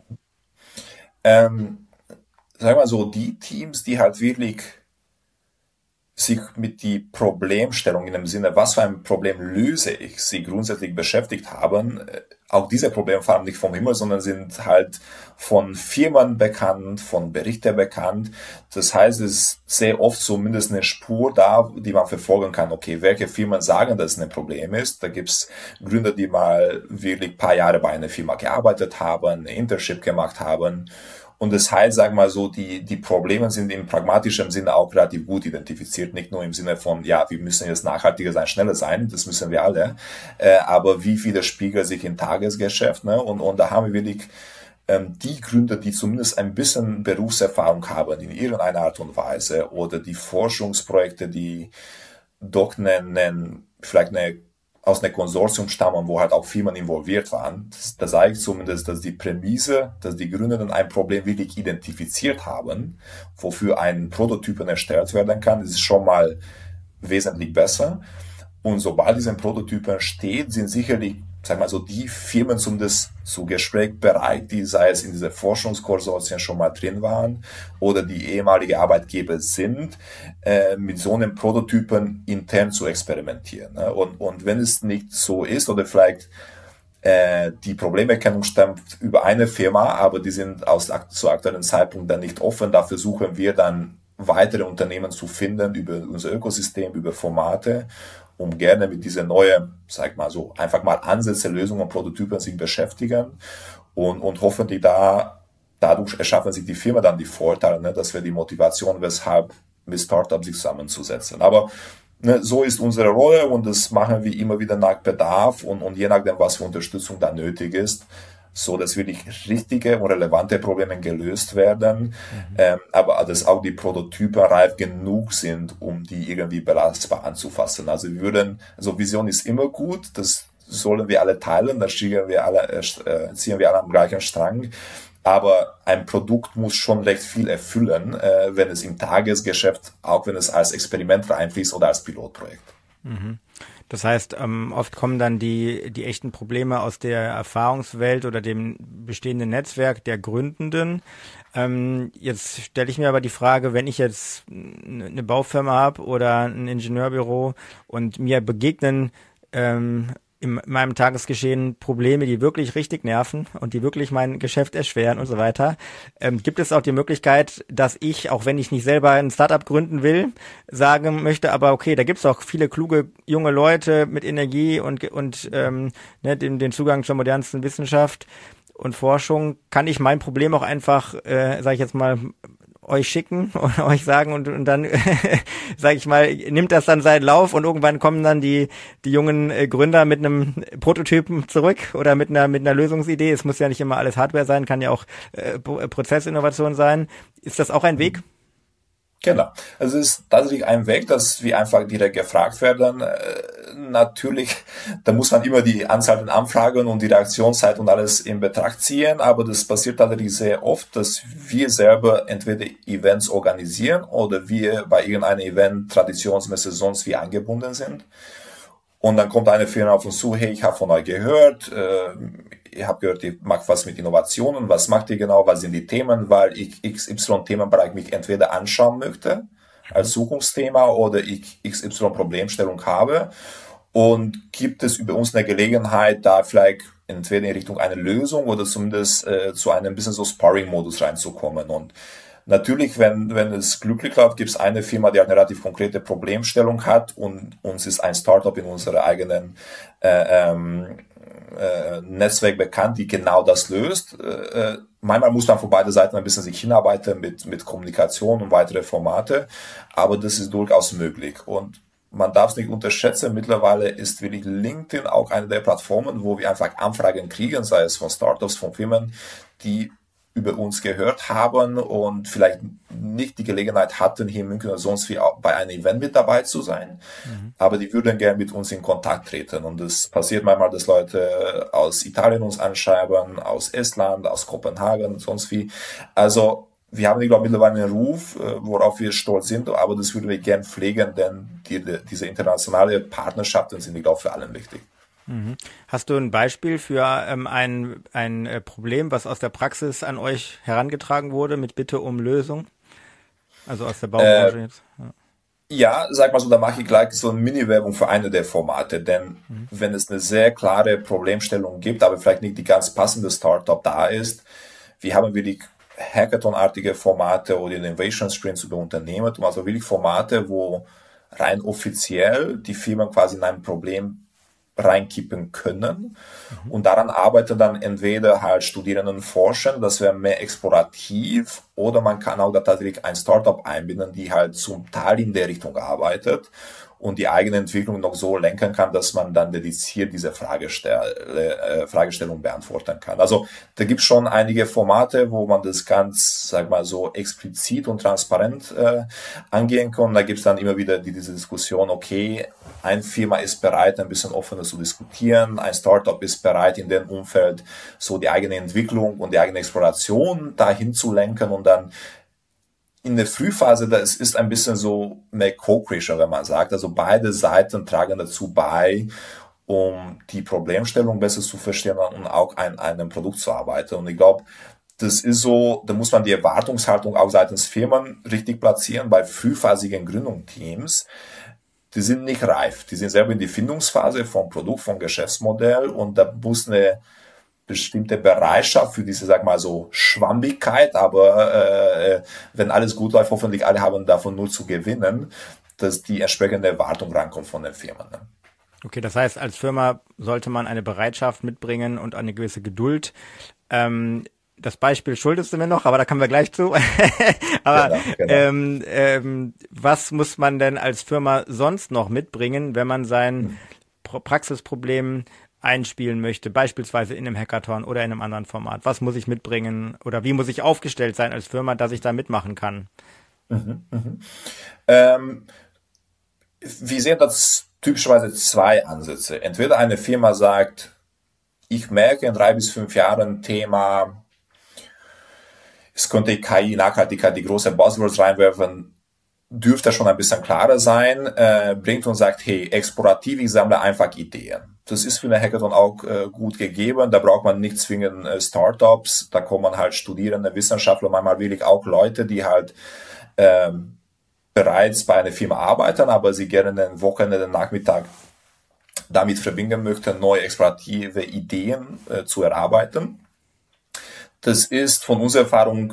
B: Ähm, Sagen wir mal so, die Teams, die halt wirklich sich mit die Problemstellung in dem Sinne, was für ein Problem löse ich, sie grundsätzlich beschäftigt haben. Auch diese Probleme fallen nicht vom Himmel, sondern sind halt von Firmen bekannt, von Berichten bekannt. Das heißt, es ist sehr oft zumindest eine Spur da, die man verfolgen kann. Okay, welche Firmen sagen, dass es ein Problem ist? Da gibt's Gründer, die mal wirklich ein paar Jahre bei einer Firma gearbeitet haben, eine Internship gemacht haben. Und das heißt, sagen wir mal so, die, die Probleme sind im pragmatischen Sinne auch relativ gut identifiziert. Nicht nur im Sinne von, ja, wir müssen jetzt nachhaltiger sein, schneller sein, das müssen wir alle. Äh, aber wie viele spiegeln sich im Tagesgeschäft, ne? Und, und da haben wir wirklich ähm, die Gründer, die zumindest ein bisschen Berufserfahrung haben in irgendeiner Art und Weise oder die Forschungsprojekte, die doch nennen, vielleicht eine aus einem Konsortium stammen, wo halt auch Firmen involviert waren. Das, das zeigt zumindest, dass die Prämisse, dass die Gründer dann ein Problem wirklich identifiziert haben, wofür ein Prototypen erstellt werden kann, ist schon mal wesentlich besser. Und sobald diese Prototypen steht, sind sicherlich, sag mal so, die Firmen zum das zu Gespräch bereit, die sei es in diese Forschungskonsortien schon mal drin waren oder die ehemalige Arbeitgeber sind, äh, mit so einem Prototypen intern zu experimentieren. Ne? Und, und wenn es nicht so ist oder vielleicht äh, die Problemerkennung stammt über eine Firma, aber die sind aus zu aktuellen Zeitpunkt dann nicht offen, da versuchen wir dann weitere Unternehmen zu finden über unser Ökosystem, über Formate, um gerne mit dieser neuen, sag mal so, einfach mal Ansätze, Lösungen, Prototypen sich beschäftigen und, und hoffentlich da, dadurch erschaffen sich die Firma dann die Vorteile, ne, dass wir die Motivation, weshalb mit Startups sich zusammenzusetzen. Aber ne, so ist unsere Rolle und das machen wir immer wieder nach Bedarf und, und je nachdem, was für Unterstützung da nötig ist, so dass wirklich richtige und relevante Probleme gelöst werden, mhm. ähm, aber dass auch die Prototypen reif genug sind, um die irgendwie belastbar anzufassen. Also wir würden, also Vision ist immer gut, das sollen wir alle teilen, da ziehen wir alle, äh, ziehen wir alle am gleichen Strang. Aber ein Produkt muss schon recht viel erfüllen, äh, wenn es im Tagesgeschäft, auch wenn es als Experiment reinfließt oder als Pilotprojekt.
A: Mhm. Das heißt, ähm, oft kommen dann die die echten Probleme aus der Erfahrungswelt oder dem bestehenden Netzwerk der Gründenden. Ähm, jetzt stelle ich mir aber die Frage, wenn ich jetzt eine Baufirma habe oder ein Ingenieurbüro und mir begegnen ähm, in meinem Tagesgeschehen Probleme, die wirklich richtig nerven und die wirklich mein Geschäft erschweren und so weiter. Ähm, gibt es auch die Möglichkeit, dass ich, auch wenn ich nicht selber ein Startup gründen will, sagen möchte, aber okay, da gibt es auch viele kluge junge Leute mit Energie und und ähm, ne, den, den Zugang zur modernsten Wissenschaft und Forschung, kann ich mein Problem auch einfach, äh, sage ich jetzt mal, euch schicken und euch sagen und, und dann, sage ich mal, nimmt das dann seinen Lauf und irgendwann kommen dann die die jungen äh, Gründer mit einem Prototypen zurück oder mit einer mit einer Lösungsidee. Es muss ja nicht immer alles Hardware sein, kann ja auch äh, Prozessinnovation sein. Ist das auch ein Weg?
B: Genau. Also es ist tatsächlich ein Weg, dass wir einfach direkt gefragt werden. Äh, natürlich, da muss man immer die Anzahl der Anfragen und die Reaktionszeit und alles in Betracht ziehen, aber das passiert tatsächlich sehr oft, dass wir selber entweder Events organisieren oder wir bei irgendeinem Event traditionsmäßig sonst wie angebunden sind. Und dann kommt eine Firma auf uns zu, hey, ich habe von euch gehört, äh, ich habe gehört, ihr macht was mit Innovationen, was macht ihr genau, was sind die Themen, weil ich X Y-Themenbereich mich entweder anschauen möchte als Zukunftsthema oder ich X Y-Problemstellung habe und gibt es über uns eine Gelegenheit, da vielleicht entweder in Richtung einer Lösung oder zumindest äh, zu einem bisschen so Sparring-Modus reinzukommen. Und natürlich, wenn, wenn es glücklich läuft, gibt es eine Firma, die halt eine relativ konkrete Problemstellung hat und uns ist ein Startup in unserer eigenen äh, ähm, äh, Netzwerk bekannt, die genau das löst. Äh, manchmal muss man von beiden Seiten ein bisschen sich hinarbeiten mit, mit Kommunikation und weitere Formate, aber das ist durchaus möglich. Und man darf es nicht unterschätzen, mittlerweile ist wirklich LinkedIn auch eine der Plattformen, wo wir einfach Anfragen kriegen, sei es von Startups, von Firmen, die über uns gehört haben und vielleicht nicht die Gelegenheit hatten, hier in München oder sonst wie auch bei einem Event mit dabei zu sein. Mhm. Aber die würden gerne mit uns in Kontakt treten. Und es passiert manchmal, dass Leute aus Italien uns anschreiben, aus Estland, aus Kopenhagen und sonst wie. Also wir haben, ich glaube, mittlerweile einen Ruf, worauf wir stolz sind, aber das würden wir gerne pflegen, denn die, diese internationale Partnerschaften sind, ich glaube, für alle wichtig.
A: Hast du ein Beispiel für ähm, ein, ein äh, Problem, was aus der Praxis an euch herangetragen wurde, mit Bitte um Lösung? Also aus der Baubranche äh, jetzt? Ja.
B: Ja, sag mal so, da mache ich gleich so eine Mini-Werbung für eine der Formate, denn mhm. wenn es eine sehr klare Problemstellung gibt, aber vielleicht nicht die ganz passende Startup da ist, wir haben wirklich Hackathon-artige Formate oder Innovation Sprints über Unternehmen, also wirklich Formate, wo rein offiziell die Firmen quasi in ein Problem reinkippen können. Mhm. Und daran arbeiten dann entweder halt Studierenden und Forscher, das wäre mehr explorativ, oder man kann auch da tatsächlich ein Startup einbinden, die halt zum Teil in der Richtung arbeitet und die eigene Entwicklung noch so lenken kann, dass man dann dediziert diese Fragestell äh, Fragestellung beantworten kann. Also da gibt es schon einige Formate, wo man das ganz, sag mal so, explizit und transparent äh, angehen kann. Und da gibt es dann immer wieder die, diese Diskussion, okay, eine Firma ist bereit, ein bisschen offener zu diskutieren, ein Startup ist bereit, in dem Umfeld so die eigene Entwicklung und die eigene Exploration dahin zu lenken und dann in der Frühphase, das ist ein bisschen so eine Co-Creation, wenn man sagt. Also beide Seiten tragen dazu bei, um die Problemstellung besser zu verstehen und auch an einem Produkt zu arbeiten. Und ich glaube, das ist so, da muss man die Erwartungshaltung auch seitens Firmen richtig platzieren. Bei frühphasigen Gründungsteams, die sind nicht reif. Die sind selber in die Findungsphase vom Produkt, vom Geschäftsmodell und da muss eine bestimmte Bereitschaft für diese, sag mal so, Schwammigkeit, aber äh, wenn alles gut läuft, hoffentlich alle haben davon nur zu gewinnen, dass die entsprechende Erwartung rankommt von den Firmen. Ne?
A: Okay, das heißt, als Firma sollte man eine Bereitschaft mitbringen und eine gewisse Geduld. Ähm, das Beispiel schuldest du mir noch, aber da kommen wir gleich zu. aber genau, genau. Ähm, ähm, was muss man denn als Firma sonst noch mitbringen, wenn man sein hm. Praxisproblem einspielen möchte, beispielsweise in einem Hackathon oder in einem anderen Format? Was muss ich mitbringen oder wie muss ich aufgestellt sein als Firma, dass ich da mitmachen kann?
B: Mhm, mhm. Ähm, wir sehen das typischerweise zwei Ansätze. Entweder eine Firma sagt, ich merke in drei bis fünf Jahren Thema, es könnte K I, Nachhaltigkeit, die große Buzzwords reinwerfen, dürfte schon ein bisschen klarer sein, äh, bringt und sagt, hey, explorativ, ich sammle einfach Ideen. Das ist für eine Hackathon auch äh, gut gegeben, da braucht man nicht zwingend äh, Startups, da kommen halt Studierende, Wissenschaftler, manchmal wirklich auch Leute, die halt ähm, bereits bei einer Firma arbeiten, aber sie gerne den Wochenende, den Nachmittag damit verbinden möchten, neue explorative Ideen äh, zu erarbeiten. Das ist von unserer Erfahrung,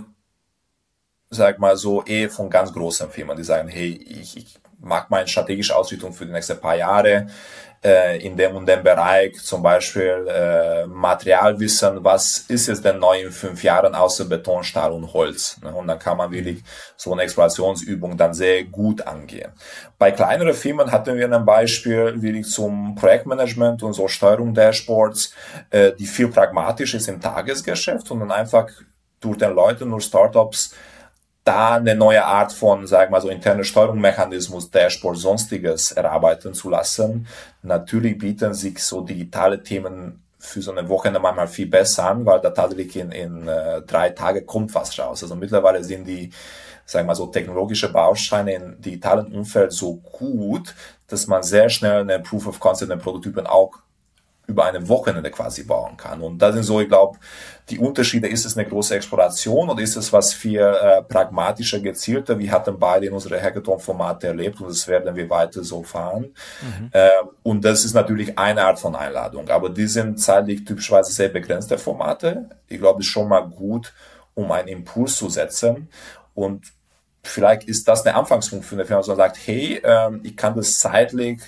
B: sag mal so, eher von ganz großen Firmen, die sagen, hey, ich, ich mag meine strategische Ausrichtung für die nächsten paar Jahre äh, in dem und dem Bereich, zum Beispiel äh, Materialwissen, was ist jetzt denn neu in fünf Jahren außer Beton, Stahl und Holz? Ne? Und dann kann man wirklich so eine Explorationsübung dann sehr gut angehen. Bei kleineren Firmen hatten wir ein Beispiel wirklich zum Projektmanagement und so Steuerung Dashboards, äh, die viel pragmatisch ist im Tagesgeschäft und dann einfach durch den Leuten, durch Startups, da eine neue Art von, sagen wir mal so, interne Steuerungsmechanismus, Dashboard, sonstiges erarbeiten zu lassen. Natürlich bieten sich so digitale Themen für so eine Wochenende manchmal viel besser an, weil da tatsächlich in, in äh, drei Tage kommt was raus. Also mittlerweile sind die, sagen wir mal so, technologische Bausteine im digitalen Umfeld so gut, dass man sehr schnell eine Proof of Concept, eine Prototypen auch über eine Wochenende quasi bauen kann. Und das sind so, ich glaube, die Unterschiede. Ist es eine große Exploration oder ist es was viel äh, pragmatischer, gezielter? Wir hatten beide in unsere Hackathon-Formate erlebt und das werden wir weiter so fahren. Mhm. Äh, und das ist natürlich eine Art von Einladung. Aber die sind zeitlich typischerweise sehr begrenzte Formate. Ich glaube, es ist schon mal gut, um einen Impuls zu setzen. Und vielleicht ist das der Anfangspunkt für eine Firma, dass man sagt, hey, äh, ich kann das zeitlich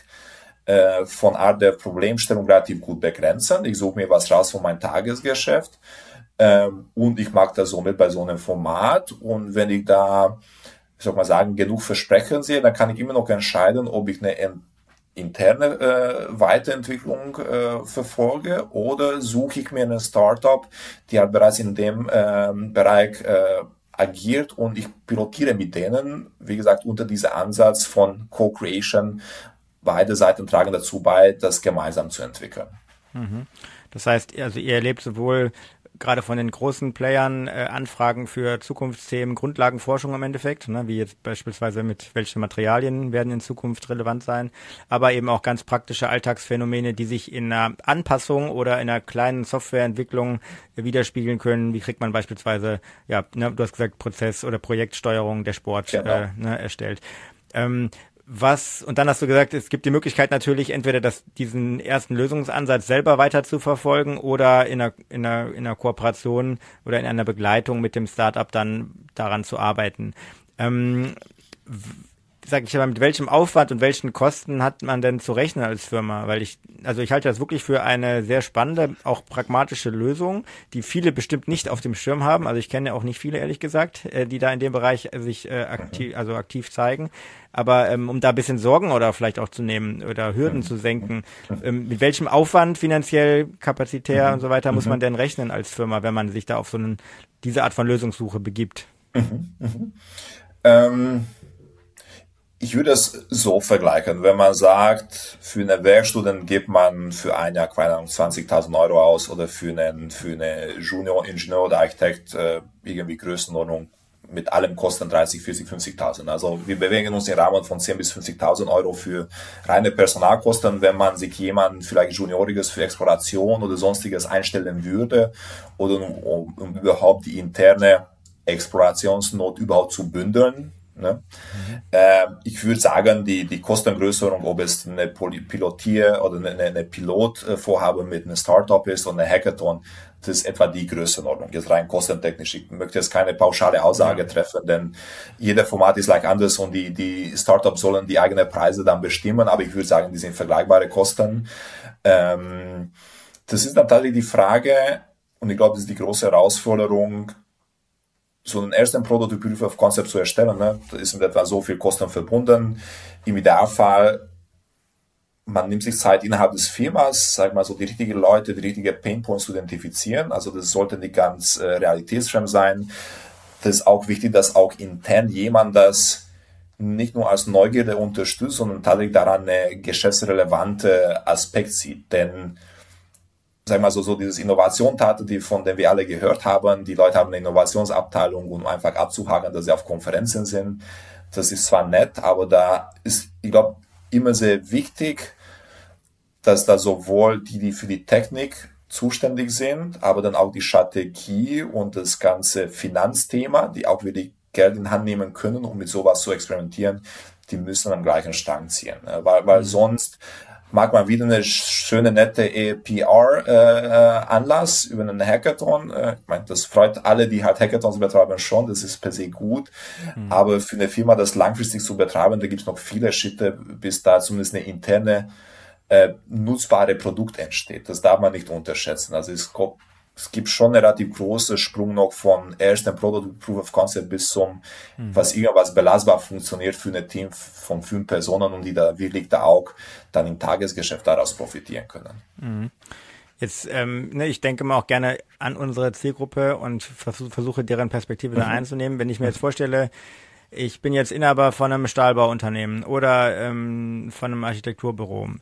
B: von Art der Problemstellung relativ gut begrenzen. Ich suche mir was raus von meinem Tagesgeschäft ähm, und ich mache das somit bei so einem Format. Und wenn ich da, ich soll mal sagen, genug Versprechen sehe, dann kann ich immer noch entscheiden, ob ich eine interne äh, Weiterentwicklung äh, verfolge oder suche ich mir eine Startup, die halt bereits in dem äh, Bereich äh, agiert und ich pilotiere mit denen, wie gesagt, unter diesem Ansatz von Co-Creation. Beide Seiten tragen dazu bei, das gemeinsam zu entwickeln.
A: Das heißt, also ihr erlebt sowohl gerade von den großen Playern äh, Anfragen für Zukunftsthemen, Grundlagenforschung im Endeffekt, ne, wie jetzt beispielsweise mit welche Materialien werden in Zukunft relevant sein, aber eben auch ganz praktische Alltagsphänomene, die sich in einer Anpassung oder in einer kleinen Softwareentwicklung äh, widerspiegeln können. Wie kriegt man beispielsweise, ja, ne, du hast gesagt, Prozess- oder Projektsteuerung der Sport genau. äh, ne, erstellt. Ähm, Was, und dann hast du gesagt, es gibt die Möglichkeit natürlich entweder das, diesen ersten Lösungsansatz selber weiter zu verfolgen oder in einer, in einer, in einer Kooperation oder in einer Begleitung mit dem Startup dann daran zu arbeiten. Ähm, Sag ich aber, mit welchem Aufwand und welchen Kosten hat man denn zu rechnen als Firma? Weil ich, also ich halte das wirklich für eine sehr spannende, auch pragmatische Lösung, die viele bestimmt nicht auf dem Schirm haben. Also ich kenne auch nicht viele, ehrlich gesagt, die da in dem Bereich sich äh, aktiv, also aktiv zeigen. Aber ähm, um da ein bisschen Sorgen oder vielleicht auch zu nehmen oder Hürden zu senken, ähm, mit welchem Aufwand finanziell, kapazitär und so weiter muss man denn rechnen als Firma, wenn man sich da auf so einen, diese Art von Lösungssuche begibt?
B: Mhm. Mhm. Ähm Ich würde es so vergleichen, wenn man sagt, für eine Werkstudent gibt man für ein Jahr, keine Ahnung, zwanzigtausend Euro aus oder für einen, für eine Junior-Ingenieur oder Architekt äh, irgendwie Größenordnung mit allem Kosten dreißig, vierzig, fünfzigtausend. Also wir bewegen uns im Rahmen von zehn bis fünfzigtausend Euro für reine Personalkosten, wenn man sich jemanden vielleicht Junioriges für Exploration oder sonstiges einstellen würde oder um, um, um überhaupt die interne Explorationsnot überhaupt zu bündeln. Ne? Mhm. Äh, ich würde sagen, die, die Kostengrößerung, ob es eine Pilotier- oder eine, eine Pilotvorhabe mit einem Startup ist oder eine Hackathon, das ist etwa die Größenordnung, jetzt rein kostentechnisch. Ich möchte jetzt keine pauschale Aussage ja. treffen, denn jeder Format ist like anders und die, die Startups sollen die eigenen Preise dann bestimmen, aber ich würde sagen, die sind vergleichbare Kosten. Ähm, das ist dann tatsächlich die Frage, und ich glaube, das ist die große Herausforderung, so einen ersten Prototyp Proof of Concept zu erstellen. Ne? Da ist mit etwa so viel Kosten verbunden. Im Idealfall, man nimmt sich Zeit innerhalb des Firmas, sag mal so, die richtigen Leute, die richtigen Painpoints zu identifizieren. Also das sollte nicht ganz äh, realitätsfremd sein. Das ist auch wichtig, dass auch intern jemand das nicht nur als Neugierde unterstützt, sondern tatsächlich daran eine geschäftsrelevante Aspekt sieht. Denn sag mal so, so dieses Innovation-Tate, die, von dem wir alle gehört haben, die Leute haben eine Innovationsabteilung, um einfach abzuhaken, dass sie auf Konferenzen sind. Das ist zwar nett, aber da ist, ich glaube, immer sehr wichtig, dass da sowohl die, die für die Technik zuständig sind, aber dann auch die Strategie und das ganze Finanzthema, die auch wirklich Geld in Hand nehmen können, um mit sowas zu experimentieren, die müssen am gleichen Strang ziehen. Weil, weil sonst mag man wieder eine schöne, nette P R-Anlass äh, über einen Hackathon. Äh, ich meine, das freut alle, die halt Hackathons betreiben schon, das ist per se gut. Mhm. Aber für eine Firma, das langfristig zu betreiben, da gibt es noch viele Schritte, bis da zumindest eine interne, äh, nutzbare Produkt entsteht. Das darf man nicht unterschätzen. Also es kommt Es gibt schon einen relativ großen Sprung noch von ersten Prototyp Proof of Concept bis zum, mhm. was irgendwas belastbar funktioniert für ein Team von fünf Personen und die da wirklich da auch dann im Tagesgeschäft daraus profitieren können.
A: Mhm. Jetzt, ähm, ne, ich denke mal auch gerne an unsere Zielgruppe und vers- versuche deren Perspektive mhm. da einzunehmen. Wenn ich mir jetzt vorstelle, ich bin jetzt Inhaber von einem Stahlbauunternehmen oder ähm, von einem Architekturbüro. Mhm.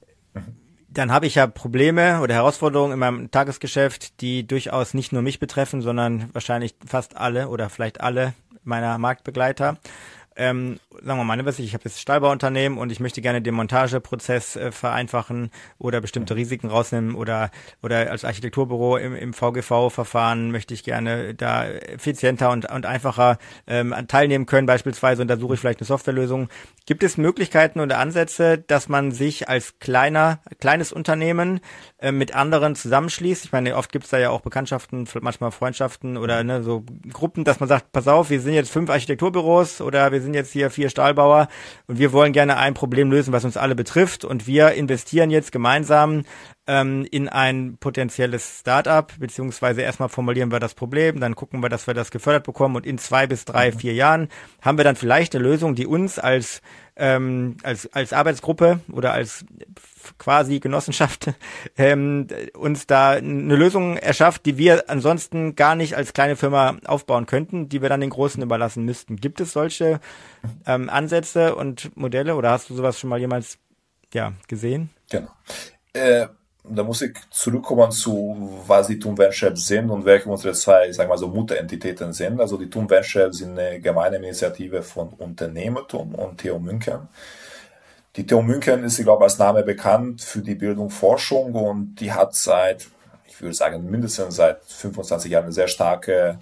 A: Dann habe ich ja Probleme oder Herausforderungen in meinem Tagesgeschäft, die durchaus nicht nur mich betreffen, sondern wahrscheinlich fast alle oder vielleicht alle meiner Marktbegleiter. Ähm, sagen wir mal, ne, was ich, ich habe jetzt Stahlbauunternehmen und ich möchte gerne den Montageprozess äh, vereinfachen oder bestimmte Risiken rausnehmen oder oder als Architekturbüro im, im V G V-Verfahren möchte ich gerne da effizienter und, und einfacher ähm, teilnehmen können beispielsweise und da suche ich vielleicht eine Softwarelösung. Gibt es Möglichkeiten oder Ansätze, dass man sich als kleiner kleines Unternehmen äh, mit anderen zusammenschließt? Ich meine, oft gibt es da ja auch Bekanntschaften, manchmal Freundschaften oder ne, so Gruppen, dass man sagt, pass auf, wir sind jetzt fünf Architekturbüros oder wir sind jetzt hier vier Stahlbauer und wir wollen gerne ein Problem lösen, was uns alle betrifft und wir investieren jetzt gemeinsam ähm, in ein potenzielles Start-up, beziehungsweise erstmal formulieren wir das Problem, dann gucken wir, dass wir das gefördert bekommen und in zwei bis drei, vier Jahren haben wir dann vielleicht eine Lösung, die uns als ähm, als als Arbeitsgruppe oder als quasi Genossenschaft ähm, uns da eine Lösung erschafft, die wir ansonsten gar nicht als kleine Firma aufbauen könnten, die wir dann den Großen überlassen müssten. Gibt es solche ähm, Ansätze und Modelle oder hast du sowas schon mal jemals ja gesehen?
B: Genau. Äh, da muss ich zurückkommen zu, was die T U M Ventures sind und welche unsere zwei, sagen wir mal so, Mutterentitäten sind. Also die T U M Ventures sind eine gemeine Initiative von Unternehmertum und T U München. Die T U München ist, ich glaube, als Name bekannt für die Bildung, Forschung und die hat seit, ich würde sagen, mindestens seit fünfundzwanzig Jahren eine sehr starke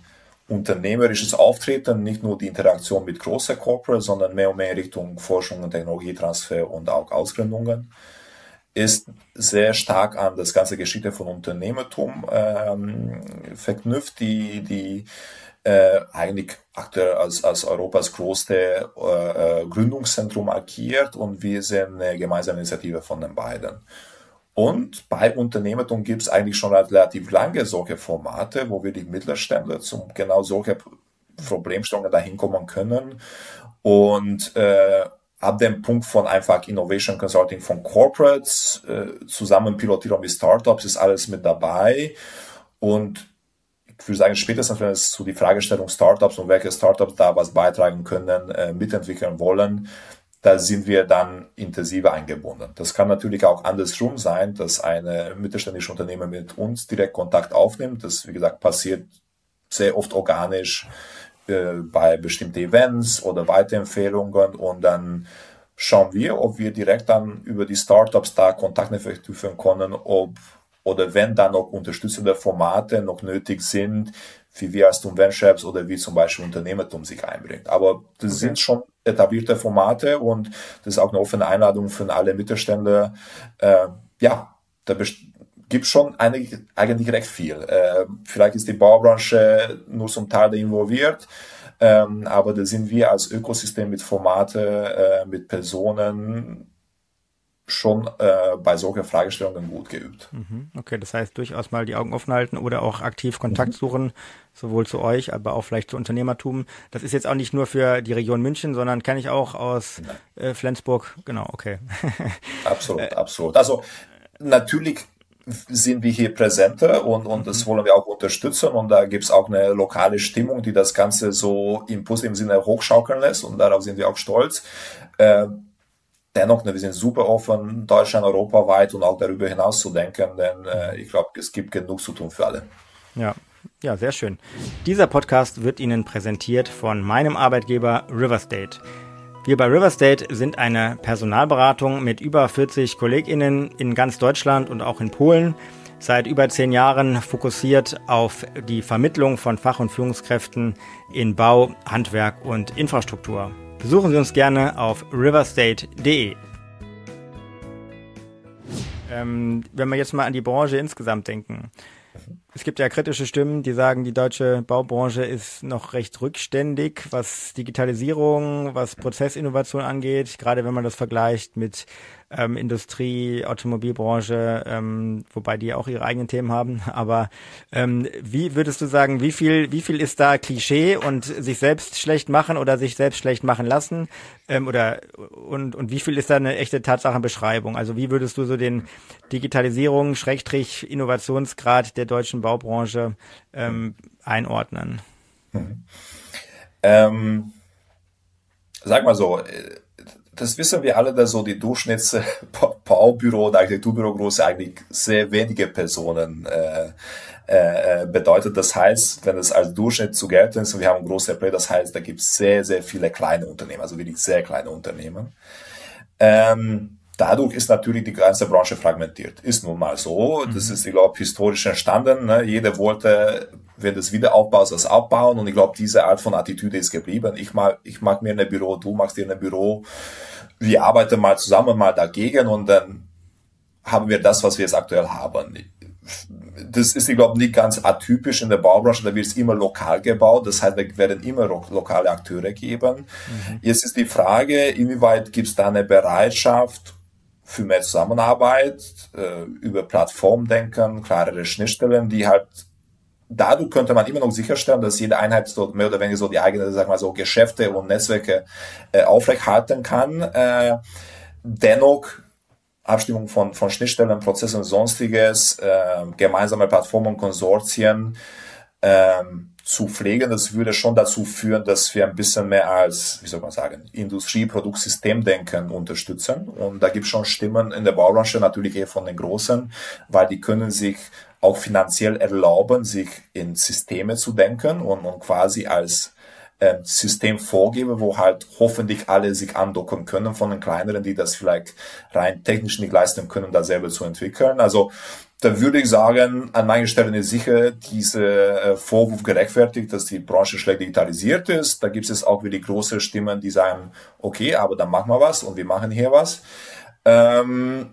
B: unternehmerisches Auftreten, nicht nur die Interaktion mit großen Corporates, sondern mehr und mehr Richtung Forschung und Technologietransfer und auch Ausgründungen, ist sehr stark an das ganze Geschichte von Unternehmertum ähm, verknüpft, die, die äh, eigentlich aktuell als, als Europas größte äh, Gründungszentrum agiert, und wir sind eine gemeinsame Initiative von den beiden. Und bei Unternehmertum gibt es eigentlich schon relativ lange solche Formate, wo wir die Mittelständler zum genau solche Problemstellungen dahin kommen können. Und äh, ab dem Punkt von einfach Innovation Consulting von Corporates, äh, zusammen Pilotierung mit Startups, ist alles mit dabei. Und ich würde sagen, spätestens wenn es zu die Fragestellung Startups und welche Startups da was beitragen können, äh, mitentwickeln wollen, da sind wir dann intensiver eingebunden. Das kann natürlich auch andersrum sein, dass eine mittelständische Unternehmen mit uns direkt Kontakt aufnimmt. Das, wie gesagt, passiert sehr oft organisch äh, bei bestimmten Events oder Weiterempfehlungen, und dann schauen wir, ob wir direkt dann über die Startups da Kontakt verknüpfen können, ob oder wenn dann noch unterstützende Formate noch nötig sind, wie wir als Venture oder wie zum Beispiel Unternehmertum sich einbringt. Aber das okay. sind schon etablierte Formate, und das ist auch eine offene Einladung für alle Mittelständler. Äh, ja, da gibt schon eigentlich, eigentlich recht viel. Äh, vielleicht ist die Baubranche nur zum Teil involviert, ähm, aber da sind wir als Ökosystem mit Formate, äh, mit Personen schon äh, bei solchen Fragestellungen gut geübt.
A: Okay, das heißt durchaus mal die Augen offen halten oder auch aktiv Kontakt mhm. suchen, sowohl zu euch, aber auch vielleicht zu Unternehmertum. Das ist jetzt auch nicht nur für die Region München, sondern kenne ich auch aus äh, Flensburg. Genau, okay.
B: Absolut, absolut. Also natürlich sind wir hier präsenter, und, und das wollen wir auch unterstützen, und da gibt es auch eine lokale Stimmung, die das Ganze so im positiven Sinne hochschaukeln lässt, und darauf sind wir auch stolz. Äh, Dennoch, ne, wir sind super offen, Deutschland, europaweit und auch darüber hinaus zu denken, denn äh, ich glaube, es gibt genug zu tun für alle.
A: Ja, ja, sehr schön. Dieser Podcast wird Ihnen präsentiert von meinem Arbeitgeber Riverstate. Wir bei Riverstate sind eine Personalberatung mit über vierzig KollegInnen in ganz Deutschland und auch in Polen. Seit über zehn Jahren fokussiert auf die Vermittlung von Fach- und Führungskräften in Bau, Handwerk und Infrastruktur. Besuchen Sie uns gerne auf riverstate punkt de. Ähm, wenn wir jetzt mal an die Branche insgesamt denken. Es gibt ja kritische Stimmen, die sagen, die deutsche Baubranche ist noch recht rückständig, was Digitalisierung, was Prozessinnovation angeht, gerade wenn man das vergleicht mit ähm, Industrie, Automobilbranche, ähm, wobei die auch ihre eigenen Themen haben. Aber ähm, wie würdest du sagen, wie viel, wie viel ist da Klischee und sich selbst schlecht machen oder sich selbst schlecht machen lassen? Ähm, oder und und wie viel ist da eine echte Tatsachenbeschreibung? Also wie würdest du so den Digitalisierung, Schrägstrich Innovationsgrad der deutschen Baubranche ähm, einordnen?
B: Hm. Ähm, sag mal so, das wissen wir alle, dass so die Durchschnitts-Baubüro oder Architekturbürogröße eigentlich sehr wenige Personen äh, äh, bedeutet. Das heißt, wenn es als Durchschnitt zu gelten ist und wir haben ein großes Play, das heißt, da gibt es sehr, sehr viele kleine Unternehmen, also wirklich sehr kleine Unternehmen. Ähm, Dadurch ist natürlich die ganze Branche fragmentiert. Ist nun mal so. Das ist, ich glaube, historisch entstanden. Ne? Jeder wollte, wenn das Wiederaufbau das aufbauen. Und ich glaube, diese Art von Attitüde ist geblieben. Ich mag, ich mag mir ein Büro, du magst dir ein Büro. Wir arbeiten mal zusammen, mal dagegen. Und dann haben wir das, was wir jetzt aktuell haben. Das ist, ich glaube, nicht ganz atypisch in der Baubranche. Da wird es immer lokal gebaut. Das heißt, wir werden immer lokale Akteure geben. Mhm. Jetzt ist die Frage, inwieweit gibt es da eine Bereitschaft für mehr Zusammenarbeit, äh, über Plattformdenken, klarere Schnittstellen, die halt, dadurch könnte man immer noch sicherstellen, dass jede Einheit so mehr oder weniger so die eigene, sag mal so, Geschäfte und Netzwerke äh, aufrechthalten kann. Äh, dennoch Abstimmung von, von Schnittstellen, Prozessen und Sonstiges, äh, gemeinsame Plattformen, Konsortien, ähm, zu pflegen, das würde schon dazu führen, dass wir ein bisschen mehr als, wie soll man sagen, Industrie-Produktsystemdenken unterstützen. Und da gibt es schon Stimmen in der Baubranche, natürlich eher von den Großen, weil die können sich auch finanziell erlauben, sich in Systeme zu denken und, und quasi als äh, System vorgeben, wo halt hoffentlich alle sich andocken können von den kleineren, die das vielleicht rein technisch nicht leisten können, da selber zu entwickeln. Also da würde ich sagen, an manchen Stellen ist sicher dieser äh, Vorwurf gerechtfertigt, dass die Branche schlecht digitalisiert ist. Da gibt es auch wieder große Stimmen, die sagen, okay, aber dann machen wir was und wir machen hier was. Ähm,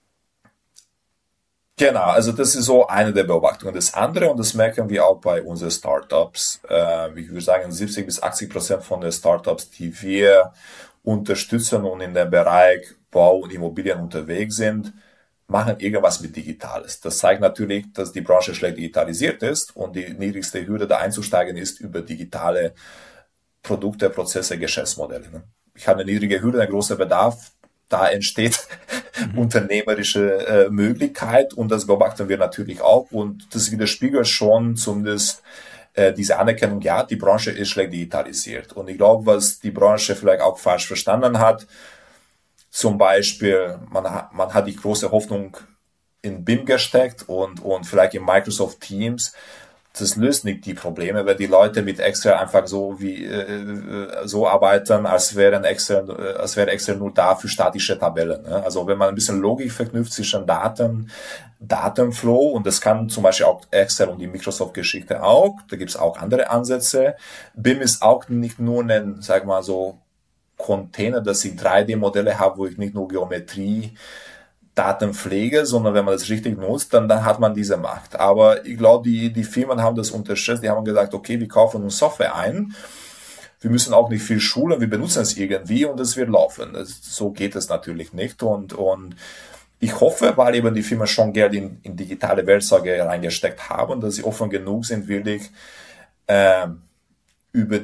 B: genau, also das ist so eine der Beobachtungen. Das andere, und das merken wir auch bei unseren Startups, äh, ich würde sagen, siebzig bis achtzig Prozent von den Startups, die wir unterstützen und in dem Bereich Bau und Immobilien unterwegs sind, machen irgendwas mit Digitales. Das zeigt natürlich, dass die Branche schlecht digitalisiert ist und die niedrigste Hürde da einzusteigen ist über digitale Produkte, Prozesse, Geschäftsmodelle. Ich habe eine niedrige Hürde, ein großer Bedarf, da entsteht mhm. unternehmerische äh, Möglichkeit und das beobachten wir natürlich auch und das widerspiegelt schon zumindest äh, diese Anerkennung, ja, die Branche ist schlecht digitalisiert. Und ich glaube, was die Branche vielleicht auch falsch verstanden hat, zum Beispiel, man hat, man hat die große Hoffnung in B I M gesteckt und, und vielleicht in Microsoft Teams. Das löst nicht die Probleme, weil die Leute mit Excel einfach so wie äh, so arbeiten, als wären Excel, äh, als wäre Excel nur da für statische Tabellen. Ne? Also wenn man ein bisschen Logik verknüpft zwischen Daten, Datenflow, und das kann zum Beispiel auch Excel und die Microsoft-Geschichte auch, da gibt es auch andere Ansätze. B I M ist auch nicht nur ein, sag mal so, Container, dass ich drei D-Modelle habe, wo ich nicht nur Geometrie, Daten pflege, sondern wenn man das richtig nutzt, dann, dann hat man diese Macht. Aber ich glaube, die, die Firmen haben das unterschätzt. Die haben gesagt, okay, wir kaufen uns Software ein. Wir müssen auch nicht viel schulen, wir benutzen es irgendwie und es wird laufen. Das, so geht es natürlich nicht. Und, und ich hoffe, weil eben die Firmen schon Geld in, in digitale Werkzeuge reingesteckt haben, dass sie offen genug sind, wirklich äh, über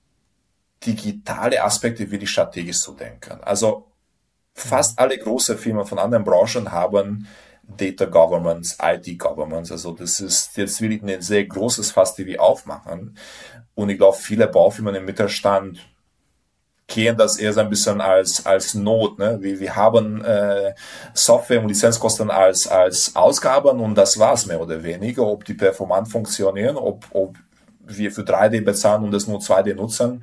B: digitale Aspekte wirklich strategisch zu denken. Also fast alle große Firmen von anderen Branchen haben Data Governance, I T Governance. Also das ist jetzt wirklich ein sehr großes Fass, die wir aufmachen. Und ich glaube, viele Baufirmen im Mittelstand kennen das eher so ein bisschen als als Not. Ne? Wir, wir haben äh, Software und Lizenzkosten als als Ausgaben und das war's mehr oder weniger. Ob die performant funktionieren, ob, ob wir für drei D bezahlen und das nur zwei D nutzen.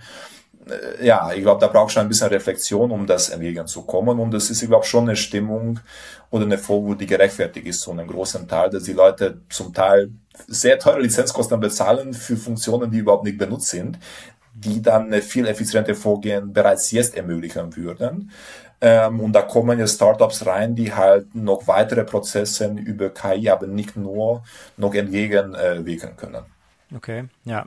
B: Ja, ich glaube, da braucht schon ein bisschen Reflexion, um das entgegenzukommen. Und das ist, ich glaube, schon eine Stimmung oder eine Vorwurf, die gerechtfertigt ist, zu einem großen Teil, dass die Leute zum Teil sehr teure Lizenzkosten bezahlen für Funktionen, die überhaupt nicht benutzt sind, die dann eine viel effiziente Vorgehen bereits jetzt ermöglichen würden. Ähm, und da kommen ja Startups rein, die halt noch weitere Prozesse über K I, aber nicht nur noch entgegenwirken äh, können.
A: Okay, ja.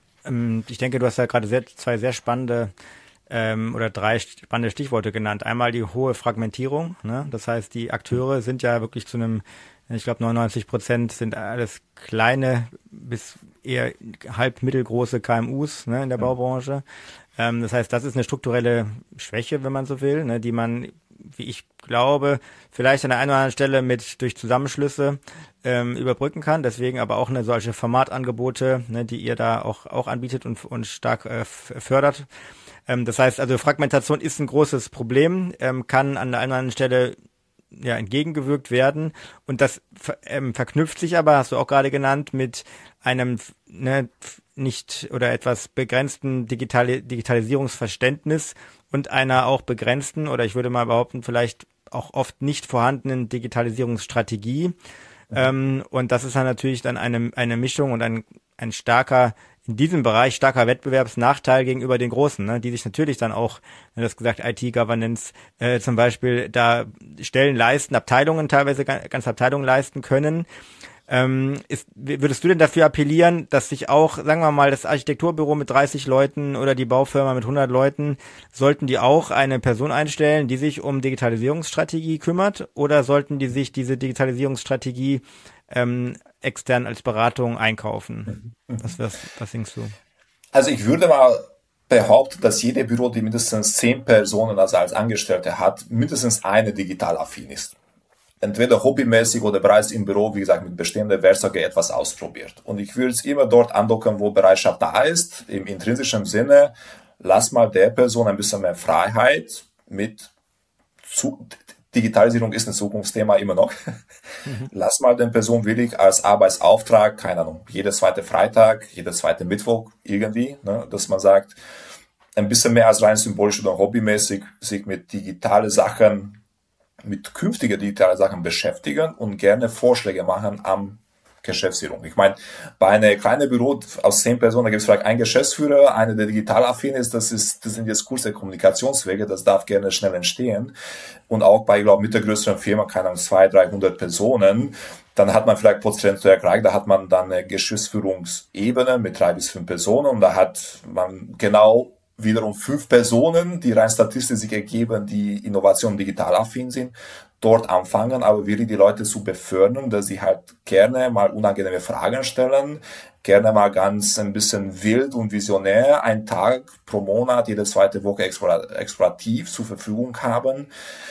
A: Ich denke, du hast ja gerade sehr, zwei sehr spannende ähm, oder drei spannende Stichworte genannt. Einmal die hohe Fragmentierung, ne? Das heißt, die Akteure sind ja wirklich zu einem, ich glaube neunundneunzig Prozent sind alles kleine bis eher halb mittelgroße K M Us, ne, in der Baubranche. Ähm, das heißt, das ist eine strukturelle Schwäche, wenn man so will, ne, die man, wie ich glaube, vielleicht an der einen oder anderen Stelle mit durch Zusammenschlüsse ähm, überbrücken kann. Deswegen aber auch eine solche Formatangebote, ne, die ihr da auch auch anbietet und und stark äh, fördert. Ähm, das heißt, also Fragmentation ist ein großes Problem, ähm, kann an der einen oder anderen Stelle ja entgegengewirkt werden und das ähm, verknüpft sich aber, hast du auch gerade genannt, mit einem ne, nicht oder etwas begrenzten Digital Digitalisierungsverständnis und einer auch begrenzten oder ich würde mal behaupten, vielleicht auch oft nicht vorhandenen Digitalisierungsstrategie. Mhm. Ähm, und das ist dann natürlich dann eine, eine Mischung und ein, ein starker, in diesem Bereich starker Wettbewerbsnachteil gegenüber den Großen, ne, die sich natürlich dann auch, du hast gesagt, I T-Governance äh, zum Beispiel, da Stellen leisten, Abteilungen teilweise, ganze Abteilungen leisten können. Ähm, ist, würdest du denn dafür appellieren, dass sich auch, sagen wir mal, das Architekturbüro mit dreißig Leuten oder die Baufirma mit hundert Leuten, sollten die auch eine Person einstellen, die sich um Digitalisierungsstrategie kümmert, oder sollten die sich diese Digitalisierungsstrategie ähm, extern als Beratung einkaufen? Was, was, was denkst du?
B: Also ich würde mal behaupten, dass jede Büro, die mindestens zehn Personen also als Angestellte hat, mindestens eine digital affin ist. Entweder hobbymäßig oder bereits im Büro, wie gesagt, mit bestehenden Werkzeugen etwas ausprobiert. Und ich würde es immer dort andocken, wo Bereitschaft da ist, im intrinsischen Sinne, lass mal der Person ein bisschen mehr Freiheit mit zu, Digitalisierung ist ein Zukunftsthema immer noch. Mhm. Lass mal den Person wirklich als Arbeitsauftrag, keine Ahnung, jeder zweite Freitag, jeder zweite Mittwoch irgendwie, ne, dass man sagt, ein bisschen mehr als rein symbolisch oder hobbymäßig sich mit digitalen Sachen mit künftigen digitalen Sachen beschäftigen und gerne Vorschläge machen am Geschäftsführung. Ich meine, bei einem kleinen Büro aus zehn Personen gibt es vielleicht einen Geschäftsführer, einer, der digital affin ist, das ist, das sind jetzt kurze Kommunikationswege, das darf gerne schnell entstehen. Und auch bei, ich glaube, mit der größeren Firma, keine Ahnung, zweihundert, dreihundert Personen, dann hat man vielleicht potenziell erreicht, da hat man dann eine Geschäftsführungsebene mit drei bis fünf Personen und da hat man genau wiederum fünf Personen, die rein statistisch sich ergeben, die Innovation digital affin sind, dort anfangen, aber wirklich die Leute zu befördern, dass sie halt gerne mal unangenehme Fragen stellen, gerne mal ganz ein bisschen wild und visionär einen Tag pro Monat, jede zweite Woche explorativ zur Verfügung haben,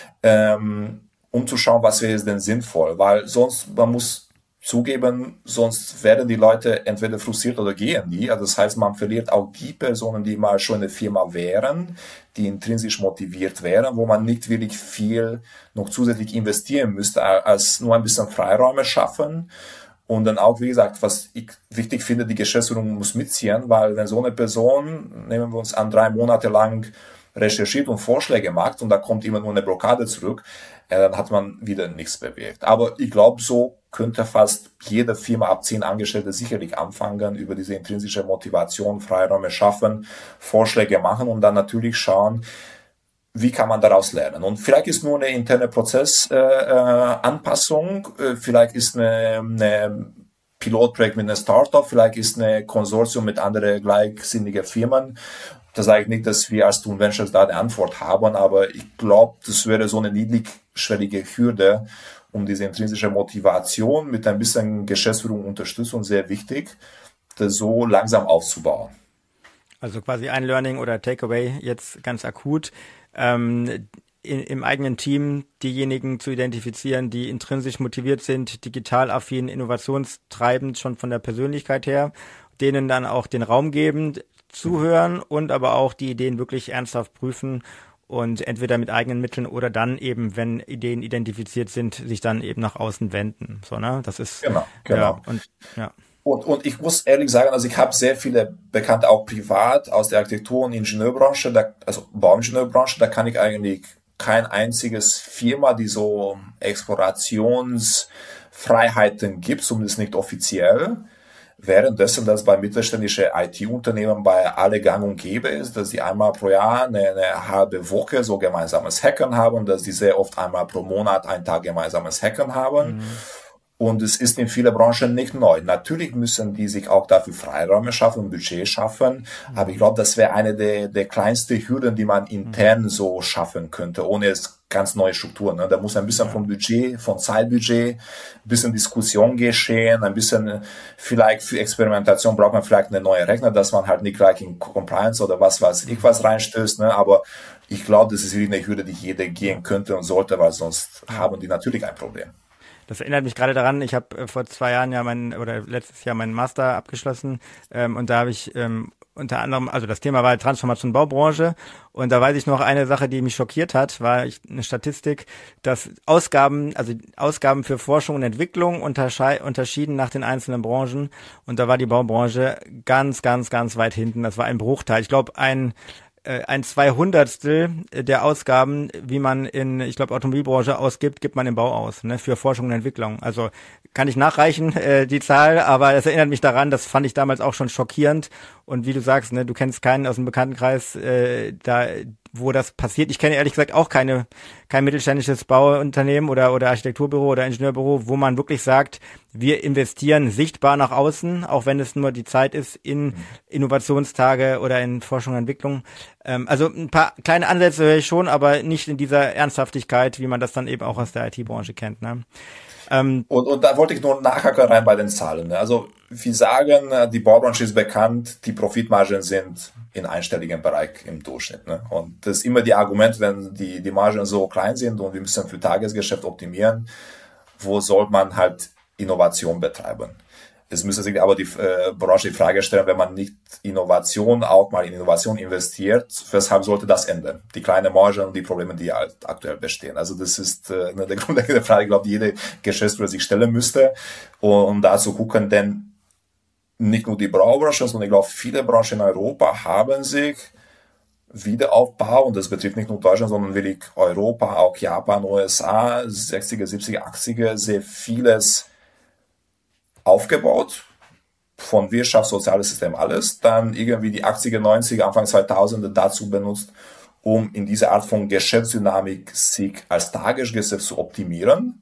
B: ähm, um zu schauen, was wäre denn sinnvoll, weil sonst, man muss zugeben, sonst werden die Leute entweder frustriert oder gehen die. Also das heißt, man verliert auch die Personen, die mal schon in der Firma wären, die intrinsisch motiviert wären, wo man nicht wirklich viel noch zusätzlich investieren müsste, als nur ein bisschen Freiräume schaffen. Und dann auch, wie gesagt, was ich wichtig finde, die Geschäftsführung muss mitziehen, weil wenn so eine Person, nehmen wir uns an, drei Monate lang recherchiert und Vorschläge macht und da kommt immer nur eine Blockade zurück, äh, dann hat man wieder nichts bewirkt. Aber ich glaube, so könnte fast jede Firma ab zehn Angestellte sicherlich anfangen, über diese intrinsische Motivation Freiräume schaffen, Vorschläge machen und dann natürlich schauen, wie kann man daraus lernen. Und vielleicht ist nur eine interne Prozessanpassung, äh, äh, vielleicht ist eine, eine Pilotprojekt mit einem Startup, vielleicht ist eine Konsortium mit anderen gleichsinnigen Firmen. Da sage ich nicht, dass wir als Thun Ventures da eine Antwort haben, aber ich glaube, das wäre so eine niedrigschwellige Hürde, um diese intrinsische Motivation mit ein bisschen Geschäftsführung und Unterstützung sehr wichtig, das so langsam aufzubauen.
A: Also quasi ein Learning oder Takeaway jetzt ganz akut, ähm, in, im eigenen Team diejenigen zu identifizieren, die intrinsisch motiviert sind, digital affin, innovationstreibend schon von der Persönlichkeit her, denen dann auch den Raum geben, zuhören und aber auch die Ideen wirklich ernsthaft prüfen und entweder mit eigenen Mitteln oder dann eben, wenn Ideen identifiziert sind, sich dann eben nach außen wenden. So, ne? Das ist
B: genau, genau.
A: Ja, und ja.
B: Und, und ich muss ehrlich sagen, also ich habe sehr viele Bekannte auch privat aus der Architektur- und Ingenieurbranche, da, also Bauingenieurbranche, da kann ich eigentlich kein einziges Firma, die so Explorationsfreiheiten gibt, zumindest nicht offiziell. Währenddessen, dass bei mittelständischen I T-Unternehmen bei alle gang und gäbe ist, dass die einmal pro Jahr eine, eine halbe Woche so gemeinsames Hacken haben, dass die sehr oft einmal pro Monat einen Tag gemeinsames Hacken haben. Mhm. Und es ist in vielen Branchen nicht neu. Natürlich müssen die sich auch dafür Freiräume schaffen, Budget schaffen. Mhm. Aber ich glaube, das wäre eine der, der kleinsten Hürden, die man intern mhm. so schaffen könnte, ohne es ganz neue Strukturen. Ne? Da muss ein bisschen ja. vom Budget, vom Zeitbudget, ein bisschen Diskussion geschehen, ein bisschen vielleicht für Experimentation braucht man vielleicht eine neue Rechner, dass man halt nicht gleich in Compliance oder was weiß ich was reinstößt. Ne? Aber ich glaube, das ist wirklich eine Hürde, die jeder gehen könnte und sollte, weil sonst ja. haben die natürlich ein Problem.
A: Das erinnert mich gerade daran, ich habe äh, vor zwei Jahren ja mein, oder letztes Jahr meinen Master abgeschlossen ähm, und da habe ich ähm, unter anderem, also das Thema war Transformation Baubranche und da weiß ich noch eine Sache, die mich schockiert hat, war ich, eine Statistik, dass Ausgaben, also Ausgaben für Forschung und Entwicklung unterschei- unterschieden nach den einzelnen Branchen und da war die Baubranche ganz, ganz, ganz weit hinten. Das war ein Bruchteil. Ich glaube, ein ein Zweihundertstel der Ausgaben, wie man in, ich glaube, Automobilbranche ausgibt, gibt man im Bau aus, ne, für Forschung und Entwicklung. Also kann ich nachreichen, äh, die Zahl, aber es erinnert mich daran, das fand ich damals auch schon schockierend. Und wie du sagst, ne, du kennst keinen aus dem Bekanntenkreis, äh, da, wo das passiert. Ich kenne ehrlich gesagt auch keine, kein mittelständisches Bauunternehmen oder, oder Architekturbüro oder Ingenieurbüro, wo man wirklich sagt, wir investieren sichtbar nach außen, auch wenn es nur die Zeit ist, in Innovationstage oder in Forschung und Entwicklung. Ähm, also ein paar kleine Ansätze höre ich schon, aber nicht in dieser Ernsthaftigkeit, wie man das dann eben auch aus der I T-Branche kennt, ne?
B: Ähm, und, und da wollte ich nur nachhaken rein bei den Zahlen. Ne? Also wir sagen, die Baubranche ist bekannt, die Profitmargen sind in einstelligen Bereich im Durchschnitt. Ne? Und das ist immer die Argument, wenn die, die Margen so klein sind und wir müssen für Tagesgeschäft optimieren, wo soll man halt Innovation betreiben? Es müsste sich aber die äh, Branche die Frage stellen, wenn man nicht Innovation auch mal in Innovation investiert, weshalb sollte das enden? Die kleine Marge und die Probleme, die halt aktuell bestehen. Also das ist äh, eine der grundlegende Frage, ich glaube, die jede Geschäftsführer sich stellen müsste, um, um da zu gucken, denn nicht nur die Baubranche, sondern ich glaube, viele Branchen in Europa haben sich Wiederaufbau, und das betrifft nicht nur Deutschland, sondern wirklich Europa, auch Japan, U S A, sechziger, siebziger, achtziger, sehr vieles aufgebaut, von Wirtschaft, soziales System, alles, dann irgendwie die achtziger, neunziger, Anfang zweitausender dazu benutzt, um in dieser Art von Geschäftsdynamik sich als Tagesgeschäft zu optimieren.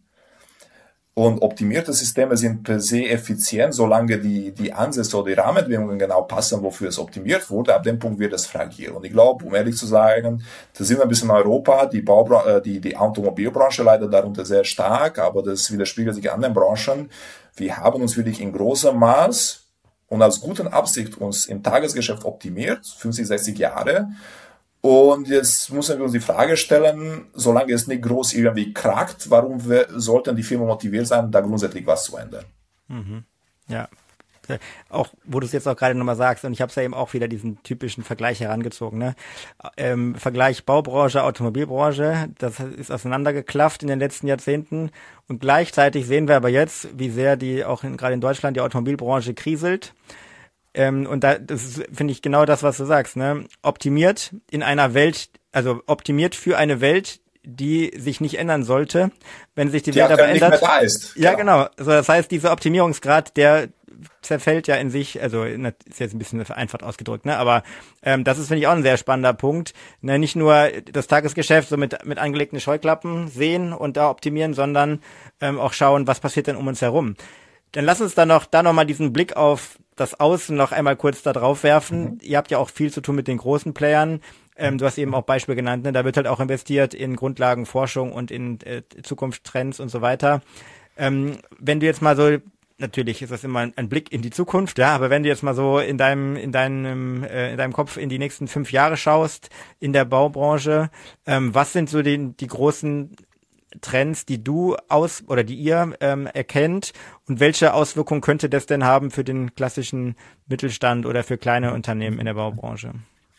B: Und optimierte Systeme sind per se effizient, solange die, die Ansätze oder die Rahmenbedingungen genau passen, wofür es optimiert wurde. Ab dem Punkt wird es fragil. Und ich glaube, um ehrlich zu sagen, da sind wir ein bisschen in Europa, die, Baubra- die, die Automobilbranche leidet darunter sehr stark, aber das widerspiegelt sich in anderen Branchen. Wir haben uns wirklich in großem Maß und aus guten Absicht uns im Tagesgeschäft optimiert, fünfzig, sechzig Jahre. Und jetzt müssen wir uns die Frage stellen, solange es nicht groß irgendwie krackt, warum wir, sollten die Firmen motiviert sein, da grundsätzlich was zu ändern?
A: Mhm. Ja. Auch, wo du es jetzt auch gerade nochmal sagst, und ich habe es ja eben auch wieder diesen typischen Vergleich herangezogen, ne? Ähm, Vergleich Baubranche, Automobilbranche, das ist auseinandergeklafft in den letzten Jahrzehnten, und gleichzeitig sehen wir aber jetzt, wie sehr die auch in, gerade in Deutschland die Automobilbranche kriselt. Ähm, und da, das finde ich genau das, was du sagst, ne? Optimiert in einer Welt, also optimiert für eine Welt, die sich nicht ändern sollte, wenn sich die, die Welt aber ändert.
B: Nicht mehr da ist.
A: Ja, genau. genau. Also das heißt, dieser Optimierungsgrad, der zerfällt ja in sich, also ist jetzt ein bisschen vereinfacht ausgedrückt, ne? Aber ähm, das ist, finde ich, auch ein sehr spannender Punkt. Ne? Nicht nur das Tagesgeschäft so mit mit angelegten Scheuklappen sehen und da optimieren, sondern ähm, auch schauen, was passiert denn um uns herum. Dann lass uns dann noch da noch mal diesen Blick auf das Außen noch einmal kurz da drauf werfen. Mhm. Ihr habt ja auch viel zu tun mit den großen Playern. Ähm, du hast eben auch Beispiele genannt, ne? Da wird halt auch investiert in Grundlagenforschung und in äh, Zukunftstrends und so weiter. Ähm, wenn du jetzt mal so, natürlich ist das immer ein, ein Blick in die Zukunft, ja, aber wenn du jetzt mal so in deinem in deinem äh, in deinem Kopf in die nächsten fünf Jahre schaust in der Baubranche, ähm, was sind so die die großen Trends, die du aus oder die ihr ähm, erkennt, und welche Auswirkungen könnte das denn haben für den klassischen Mittelstand oder für kleine Unternehmen in der Baubranche?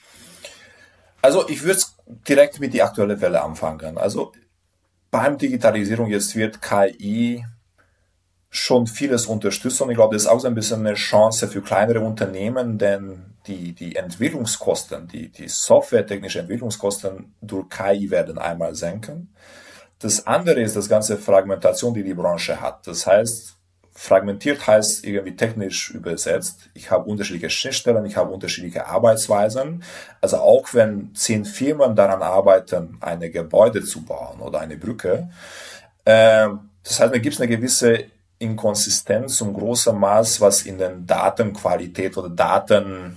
B: Also ich würde direkt mit die aktuelle Welle anfangen. Also beim Digitalisierung jetzt wird K I schon vieles unterstützen, und ich glaube, das ist auch so ein bisschen eine Chance für kleinere Unternehmen, denn die, die Entwicklungskosten, die, die softwaretechnische Entwicklungskosten durch K I werden einmal senken. Das andere ist das ganze Fragmentation, die die Branche hat. Das heißt, fragmentiert heißt irgendwie technisch übersetzt, ich habe unterschiedliche Schnittstellen, ich habe unterschiedliche Arbeitsweisen. Also auch wenn zehn Firmen daran arbeiten, eine Gebäude zu bauen oder eine Brücke, äh, das heißt, da gibt es eine gewisse Inkonsistenz zum großen Maß, was in der Datenqualität oder Datenart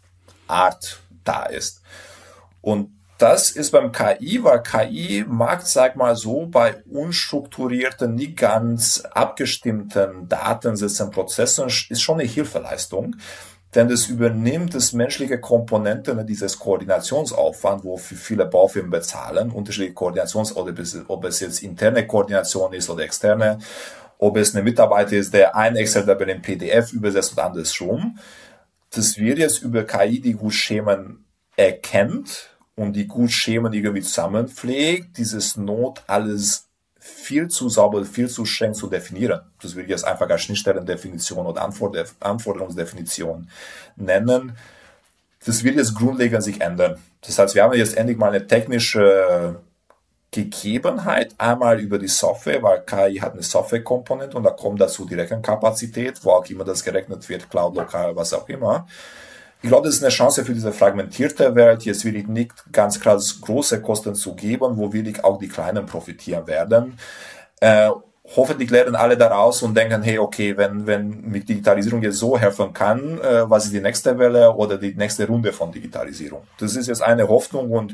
B: da ist. Und das ist beim K I, weil K I mag, sag mal so, bei unstrukturierten, nicht ganz abgestimmten Datensätzen, Prozessen, ist schon eine Hilfeleistung, denn es übernimmt das menschliche Komponente, dieses Koordinationsaufwand, wofür viele Baufirmen bezahlen, unterschiedliche Koordinations- oder ob es jetzt interne Koordination ist oder externe, ob es eine Mitarbeiter ist, der ein Excel-Tabelle in P D F übersetzt und andersrum. Das wird jetzt über K I die Gutschemen erkennt und die Gutschemen irgendwie zusammenpflegt, dieses Not alles viel zu sauber, viel zu streng zu definieren. Das würde ich jetzt einfach als Schnittstellendefinition oder Anforderungsdefinition nennen. Das wird jetzt grundlegend sich ändern. Das heißt, wir haben jetzt endlich mal eine technische Gegebenheit, einmal über die Software, weil K I hat eine Softwarekomponente und da kommt dazu die Rechenkapazität, wo auch immer das gerechnet wird, Cloud, lokal, was auch immer. Ich glaube, das ist eine Chance für diese fragmentierte Welt, jetzt wirklich nicht ganz krass große Kosten zu geben, wo wirklich auch die Kleinen profitieren werden. Äh, hoffentlich lernen alle daraus und denken, hey, okay, wenn, wenn mit Digitalisierung jetzt so helfen kann, äh, was ist die nächste Welle oder die nächste Runde von Digitalisierung? Das ist jetzt eine Hoffnung, und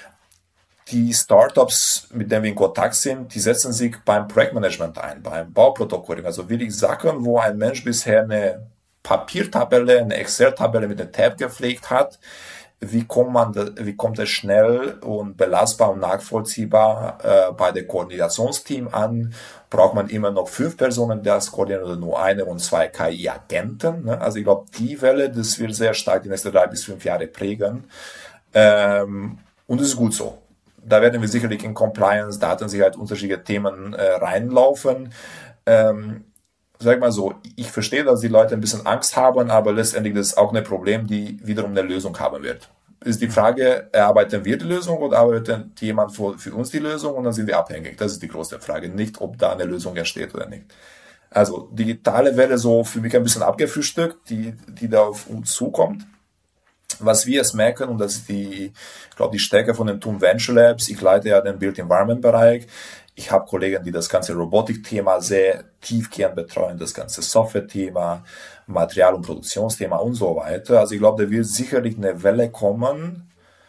B: die Startups, mit denen wir in Kontakt sind, die setzen sich beim Projektmanagement ein, beim Bauprotokolling. Also wirklich Sachen, wo ein Mensch bisher eine Papiertabelle, eine Excel-Tabelle mit einem Tab gepflegt hat. Wie kommt man, da, wie kommt es schnell und belastbar und nachvollziehbar äh, bei der Koordinationsteam an? Braucht man immer noch fünf Personen, die das koordinieren, oder nur eine und zwei K I-Agenten? Ne? Also ich glaube, die Welle, das wird sehr stark die nächsten drei bis fünf Jahre prägen. Ähm, und das ist gut so. Da werden wir sicherlich in Compliance, Datensicherheit, unterschiedliche Themen äh, reinlaufen. Ähm, Sag mal so, ich verstehe, dass die Leute ein bisschen Angst haben, aber letztendlich ist es auch ein Problem, die wiederum eine Lösung haben wird. ist die Frage, erarbeiten wir die Lösung oder arbeitet jemand für, für uns die Lösung und dann sind wir abhängig. Das ist die große Frage, nicht ob da eine Lösung entsteht oder nicht. Also digitale Welle so für mich ein bisschen abgefrühstückt, die, die da auf uns zukommt. Was wir jetzt merken, und das ist die, ich glaube, die Stärke von den T U M Venture Labs, ich leite ja den Built Environment Bereich. Ich habe Kollegen, die das ganze Robotik-Thema sehr tiefgehend betreuen, das ganze Software-Thema, Material- und Produktionsthema und so weiter. Also ich glaube, da wird sicherlich eine Welle kommen,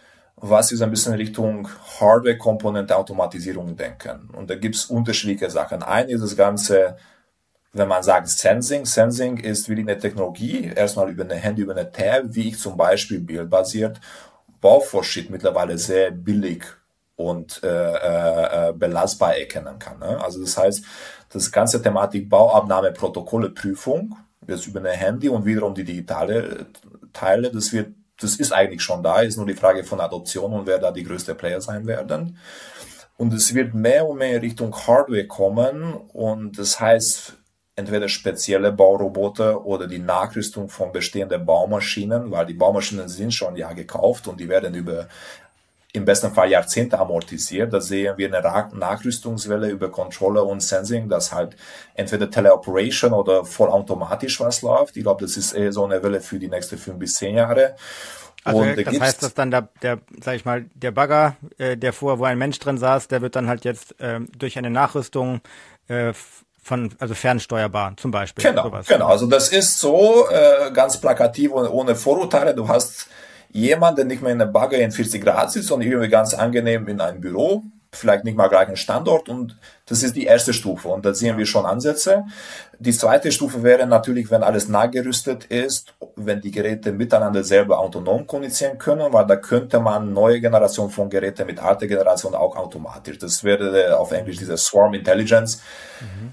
B: was ist ein bisschen Richtung Hardware-Komponente Automatisierung denken. Und da gibt es unterschiedliche Sachen. Eine ist das ganze, wenn man sagt Sensing. Sensing ist wirklich eine Technologie, erstmal über eine Handy, über eine Tab, wie ich zum Beispiel bildbasiert Bauvorschritt mittlerweile sehr billig und äh, äh, belastbar erkennen kann. Ne? Also das heißt, das ganze Thematik Bauabnahme, Protokolle, Prüfung, jetzt über ein Handy und wiederum die digitale Teile, das wird, das ist eigentlich schon da, ist nur die Frage von Adoption und wer da die größte Player sein werden. Und es wird mehr und mehr Richtung Hardware kommen und das heißt, entweder spezielle Bauroboter oder die Nachrüstung von bestehenden Baumaschinen, weil die Baumaschinen sind schon ja gekauft und die werden über im besten Fall Jahrzehnte amortisiert. Da sehen wir eine Nachrüstungswelle über Controller und Sensing, dass halt entweder Teleoperation oder vollautomatisch was läuft. Ich glaube, das ist eher so eine Welle für die nächsten fünf bis zehn Jahre.
A: Also und das heißt, dass dann der, der, sag ich mal, der Bagger, äh, der vorher, wo ein Mensch drin saß, der wird dann halt jetzt äh, durch eine Nachrüstung äh, von, also fernsteuerbar zum Beispiel.
B: Genau,
A: sowas.
B: genau. Also das ist so äh, ganz plakativ und ohne Vorurteile. Du hast jemand, der nicht mehr in der Bagger in vierzig Grad sitzt, sondern irgendwie ganz angenehm in einem Büro, vielleicht nicht mal gleich einen Standort und das ist die erste Stufe und da sehen wir schon Ansätze. Die zweite Stufe wäre natürlich, wenn alles nachgerüstet ist, wenn die Geräte miteinander selber autonom kommunizieren können, weil da könnte man neue Generation von Geräten mit alter Generation auch automatisch. Das wäre auf Englisch diese Swarm Intelligence. Mhm.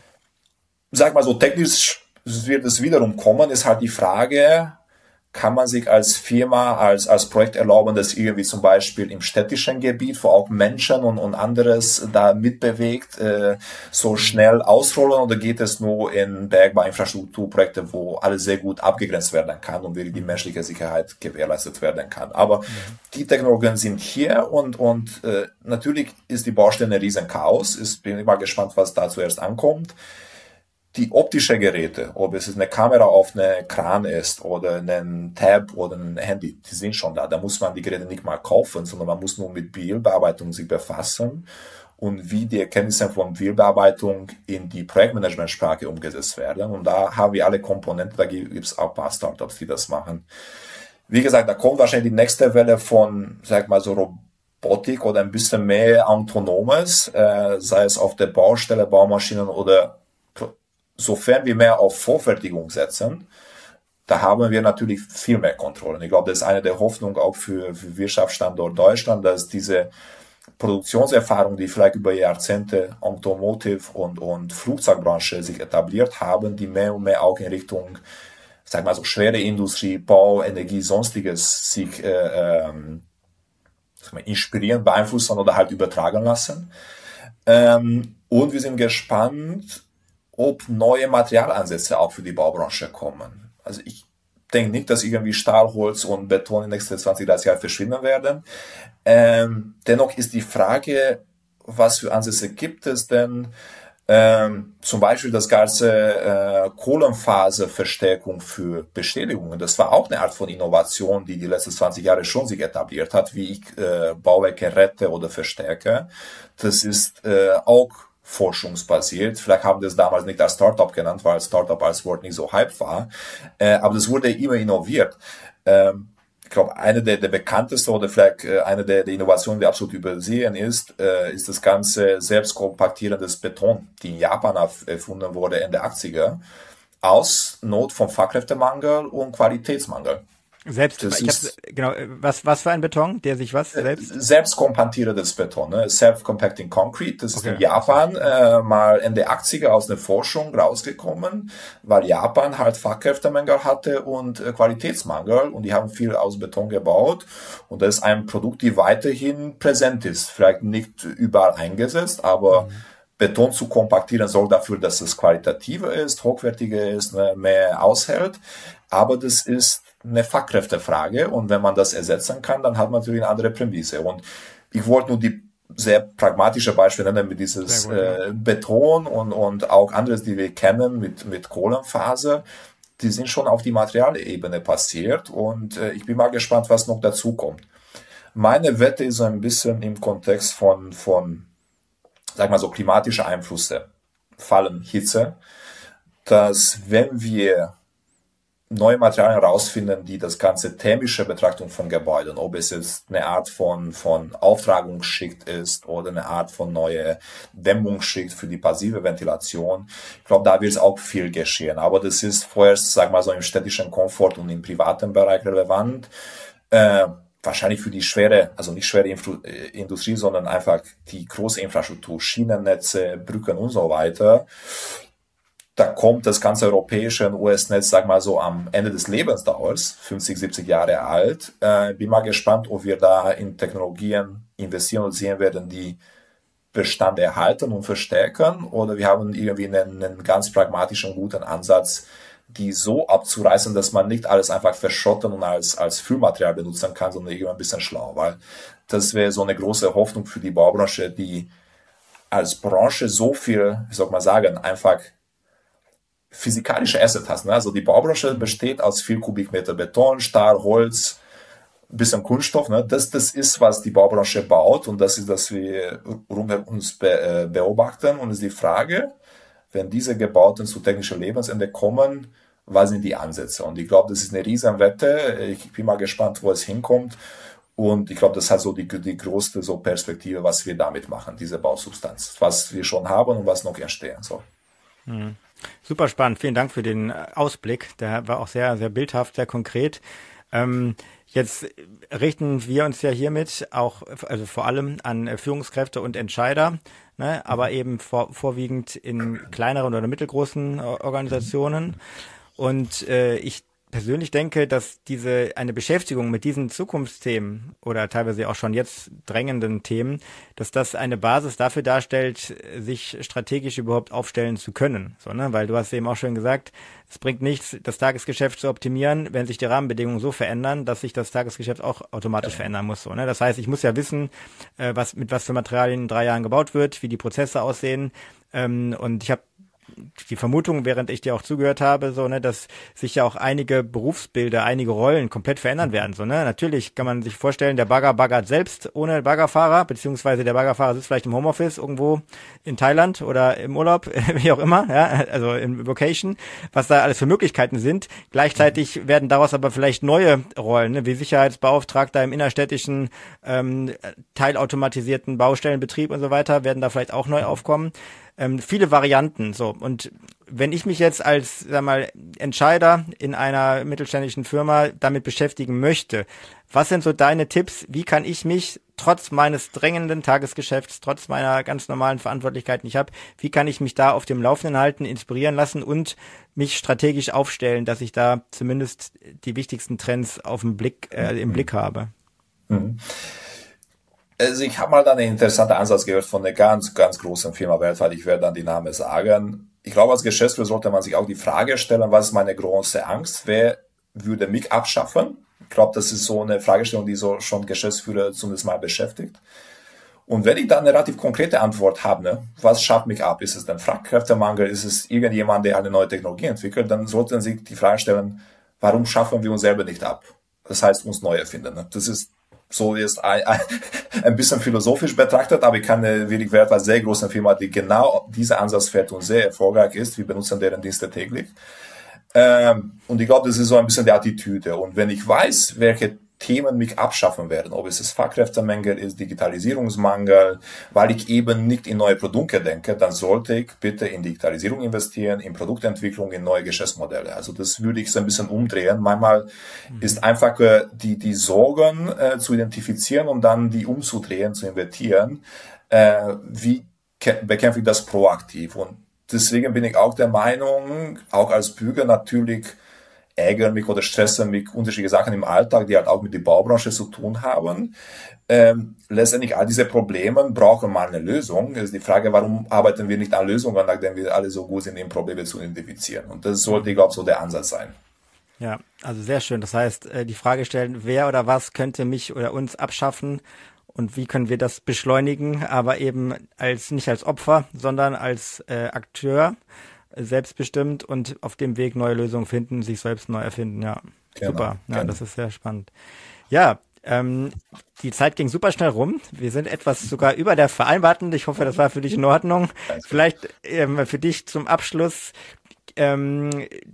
B: Sag mal so, technisch wird es wiederum kommen, ist halt die Frage, kann man sich als Firma, als, als Projekt erlauben, dass irgendwie zum Beispiel im städtischen Gebiet, wo auch Menschen und, und anderes da mitbewegt, äh, so schnell ausrollen oder geht es nur in Bergbauinfrastrukturprojekte, wo alles sehr gut abgegrenzt werden kann und wirklich die menschliche Sicherheit gewährleistet werden kann. Aber mhm. die Technologien sind hier und, und äh, natürlich ist die Baustelle ein riesen Chaos. Ich bin immer gespannt, was da zuerst ankommt. Die optische Geräte, ob es eine Kamera auf eine Kran ist oder ein Tab oder ein Handy, die sind schon da. Da muss man die Geräte nicht mal kaufen, sondern man muss nur mit Bildbearbeitung sich befassen und wie die Erkenntnisse von Bildbearbeitung in die Projektmanagementsprache umgesetzt werden. Und da haben wir alle Komponenten, da gibt es auch ein paar Startups, die das machen. Wie gesagt, da kommt wahrscheinlich die nächste Welle von, sag mal so, Robotik oder ein bisschen mehr Autonomes, äh, sei es auf der Baustelle, Baumaschinen oder sofern wir mehr auf Vorfertigung setzen, da haben wir natürlich viel mehr Kontrolle. Ich glaube, das ist eine der Hoffnungen auch für, für Wirtschaftsstandort Deutschland, dass diese Produktionserfahrung, die vielleicht über Jahrzehnte Automotive und, und Flugzeugbranche sich etabliert haben, die mehr und mehr auch in Richtung, sag mal so, schwere Industrie, Bau, Energie, sonstiges sich äh, ähm, sag mal, inspirieren, beeinflussen oder halt übertragen lassen. Ähm, und wir sind gespannt, ob neue Materialansätze auch für die Baubranche kommen. Also ich denke nicht, dass irgendwie Stahl, Holz und Beton in den nächsten zwanzig, dreißig Jahren verschwinden werden. Ähm, dennoch ist die Frage, was für Ansätze gibt es denn? Ähm, zum Beispiel das ganze äh, Kohlenfaserverstärkung für Bestätigungen. Das war auch eine Art von Innovation, die die letzten zwanzig Jahre schon sich etabliert hat, wie ich äh, Bauwerke rette oder verstärke. Das ist äh, auch forschungsbasiert. Vielleicht haben wir das damals nicht als Startup genannt, weil Startup als Wort nicht so hype war. Äh, aber das wurde immer innoviert. Ähm, ich glaube, eine der, der bekanntesten oder vielleicht äh, eine der, der Innovationen, die absolut übersehen ist, äh, ist das ganze selbstkompaktierendes Beton, die in Japan erfunden wurde Ende achtziger, aus Not vom Fachkräftemangel und Qualitätsmangel.
A: Selbst, ich hab's, genau, was, was für ein Beton, der sich was selbst?
B: Selbstkompaktierendes Beton, ne? Self-compacting Concrete. Das ist okay. In Japan äh, mal Ende achtziger aus einer Forschung rausgekommen, weil Japan halt Fachkräftemangel hatte und äh, Qualitätsmangel und die haben viel aus Beton gebaut und das ist ein Produkt, die weiterhin präsent ist. Vielleicht nicht überall eingesetzt, aber mhm. Beton zu kompaktieren sorgt dafür, dass es qualitativer ist, hochwertiger ist, ne, mehr aushält. Aber das ist eine Fachkräftefrage und wenn man das ersetzen kann, dann hat man natürlich eine andere Prämisse. Und ich wollte nur die sehr pragmatische Beispiele nennen mit dieses gut, äh, ja. Beton und, und auch anderes, die wir kennen mit, mit Kohlenfaser. Die sind schon auf die Materialebene passiert und äh, ich bin mal gespannt, was noch dazu kommt. Meine Wette ist so ein bisschen im Kontext von, von, sag mal so, klimatische Einflüsse, Fallen, Hitze, dass wenn wir neue Materialien herausfinden, die das ganze thermische Betrachtung von Gebäuden, ob es jetzt eine Art von, von Auftragungsschicht ist oder eine Art von neue Dämmungsschicht für die passive Ventilation. Ich glaube, da wird es auch viel geschehen. Aber das ist vorerst, sag mal so, im städtischen Komfort und im privaten Bereich relevant. Äh, wahrscheinlich für die schwere, also nicht schwere Infru- Industrie, sondern einfach die große Infrastruktur, Schienennetze, Brücken und so weiter. Da kommt das ganze europäische U S-Netz, sag mal so, am Ende des Lebensdauers, fünfzig, siebzig Jahre alt. Äh, bin mal gespannt, ob wir da in Technologien investieren und sehen werden, die Bestand erhalten und verstärken, oder wir haben irgendwie einen, einen ganz pragmatischen, guten Ansatz, die so abzureißen, dass man nicht alles einfach verschrotten und als, als Füllmaterial benutzen kann, sondern irgendwie ein bisschen schlau, weil das wäre so eine große Hoffnung für die Baubranche, die als Branche so viel, wie soll man sagen, einfach physikalische Asset hast. Ne? Also die Baubranche besteht aus viel Kubikmeter Beton, Stahl, Holz, bisschen Kunststoff. Ne? Das, das ist, was die Baubranche baut und das ist, was wir rund uns be, äh, beobachten. Und es ist die Frage, wenn diese Gebauten zu technischem Lebensende kommen, was sind die Ansätze? Und ich glaube, das ist eine riesen Wette. Ich bin mal gespannt, wo es hinkommt. Und ich glaube, das hat so die, die größte so Perspektive, was wir damit machen, diese Bausubstanz. Was wir schon haben und was noch entstehen soll.
A: Mhm. Super spannend. Vielen Dank für den Ausblick. Der war auch sehr, sehr bildhaft, sehr konkret. Ähm, jetzt richten wir uns ja hiermit auch, also vor allem an Führungskräfte und Entscheider, ne, aber eben vor, vorwiegend in kleineren oder mittelgroßen Organisationen. Und äh, ich persönlich denke, dass diese eine Beschäftigung mit diesen Zukunftsthemen oder teilweise auch schon jetzt drängenden Themen, dass das eine Basis dafür darstellt, sich strategisch überhaupt aufstellen zu können. So, ne? Weil du hast eben auch schon gesagt, es bringt nichts, das Tagesgeschäft zu optimieren, wenn sich die Rahmenbedingungen so verändern, dass sich das Tagesgeschäft auch automatisch verändern muss. So, ne? Das heißt, ich muss ja wissen, äh, was mit was für Materialien in drei Jahren gebaut wird, wie die Prozesse aussehen. Ähm, und ich habe die Vermutung, während ich dir auch zugehört habe, so, ne, dass sich ja auch einige Berufsbilder, einige Rollen komplett verändern werden, so, ne. Natürlich kann man sich vorstellen, der Bagger baggert selbst ohne Baggerfahrer, beziehungsweise der Baggerfahrer sitzt vielleicht im Homeoffice irgendwo in Thailand oder im Urlaub, wie auch immer, ja, also in Vocation, was da alles für Möglichkeiten sind. Gleichzeitig werden daraus aber vielleicht neue Rollen, ne, wie Sicherheitsbeauftragter im innerstädtischen, ähm, teilautomatisierten Baustellenbetrieb und so weiter, werden da vielleicht auch neu aufkommen. Ähm, viele Varianten, so. Und wenn ich mich jetzt als, sag mal, Entscheider in einer mittelständischen Firma damit beschäftigen möchte, was sind so deine Tipps? Wie kann ich mich trotz meines drängenden Tagesgeschäfts, trotz meiner ganz normalen Verantwortlichkeiten, die ich habe, wie kann ich mich da auf dem Laufenden halten, inspirieren lassen und mich strategisch aufstellen, dass ich da zumindest die wichtigsten Trends auf dem Blick, äh, im Blick habe?
B: Mhm. Also ich habe mal dann einen interessanten Ansatz gehört von einer ganz, ganz großen Firma weltweit. Ich werde dann die Namen sagen. Ich glaube, als Geschäftsführer sollte man sich auch die Frage stellen, was ist meine große Angst? Wer würde mich abschaffen? Ich glaube, das ist so eine Fragestellung, die so schon Geschäftsführer zumindest mal beschäftigt. Und wenn ich dann eine relativ konkrete Antwort habe, ne, was schafft mich ab? Ist es ein Fachkräftemangel? Ist es irgendjemand, der eine neue Technologie entwickelt? Dann sollten Sie sich die Frage stellen, warum schaffen wir uns selber nicht ab? Das heißt, uns neu erfinden. Ne? Das ist so jetzt ein, ein, ein bisschen philosophisch betrachtet, aber ich kann eine wirklich weltweit sehr große Firma, die genau diese Ansatz fährt und sehr erfolgreich ist. Wir benutzen deren Dienste täglich. Ähm, und ich glaube, das ist so ein bisschen die Attitüde. Und wenn ich weiß, welche Themen mich abschaffen werden, ob es das Fachkräftemangel ist, Digitalisierungsmangel, weil ich eben nicht in neue Produkte denke, dann sollte ich bitte in Digitalisierung investieren, in Produktentwicklung, in neue Geschäftsmodelle. Also das würde ich so ein bisschen umdrehen. Manchmal mhm. ist einfach äh, die, die Sorgen äh, zu identifizieren und dann die umzudrehen, zu invertieren. Äh, wie bekämpfe ich das proaktiv? Und deswegen bin ich auch der Meinung, auch als Bürger natürlich, ärgern mich oder stressen mich unterschiedliche Sachen im Alltag, die halt auch mit der Baubranche zu tun haben. Ähm, letztendlich all diese Probleme brauchen mal eine Lösung. Es ist die Frage, warum arbeiten wir nicht an Lösungen, nachdem wir alle so gut sind, eben Probleme zu identifizieren. Und das sollte, ich glaube, so der Ansatz sein.
A: Ja, also sehr schön. Das heißt, die Frage stellen, wer oder was könnte mich oder uns abschaffen und wie können wir das beschleunigen, aber eben als nicht als Opfer, sondern als äh, Akteur, äh, selbstbestimmt und auf dem Weg neue Lösungen finden, sich selbst neu erfinden. Ja, genau, super. Ja, genau. Das ist sehr spannend. Ja, ähm, die Zeit ging super schnell rum. Wir sind etwas sogar über der vereinbarten. Ich hoffe, das war für dich in Ordnung. Vielleicht ähm, für dich zum Abschluss, ähm,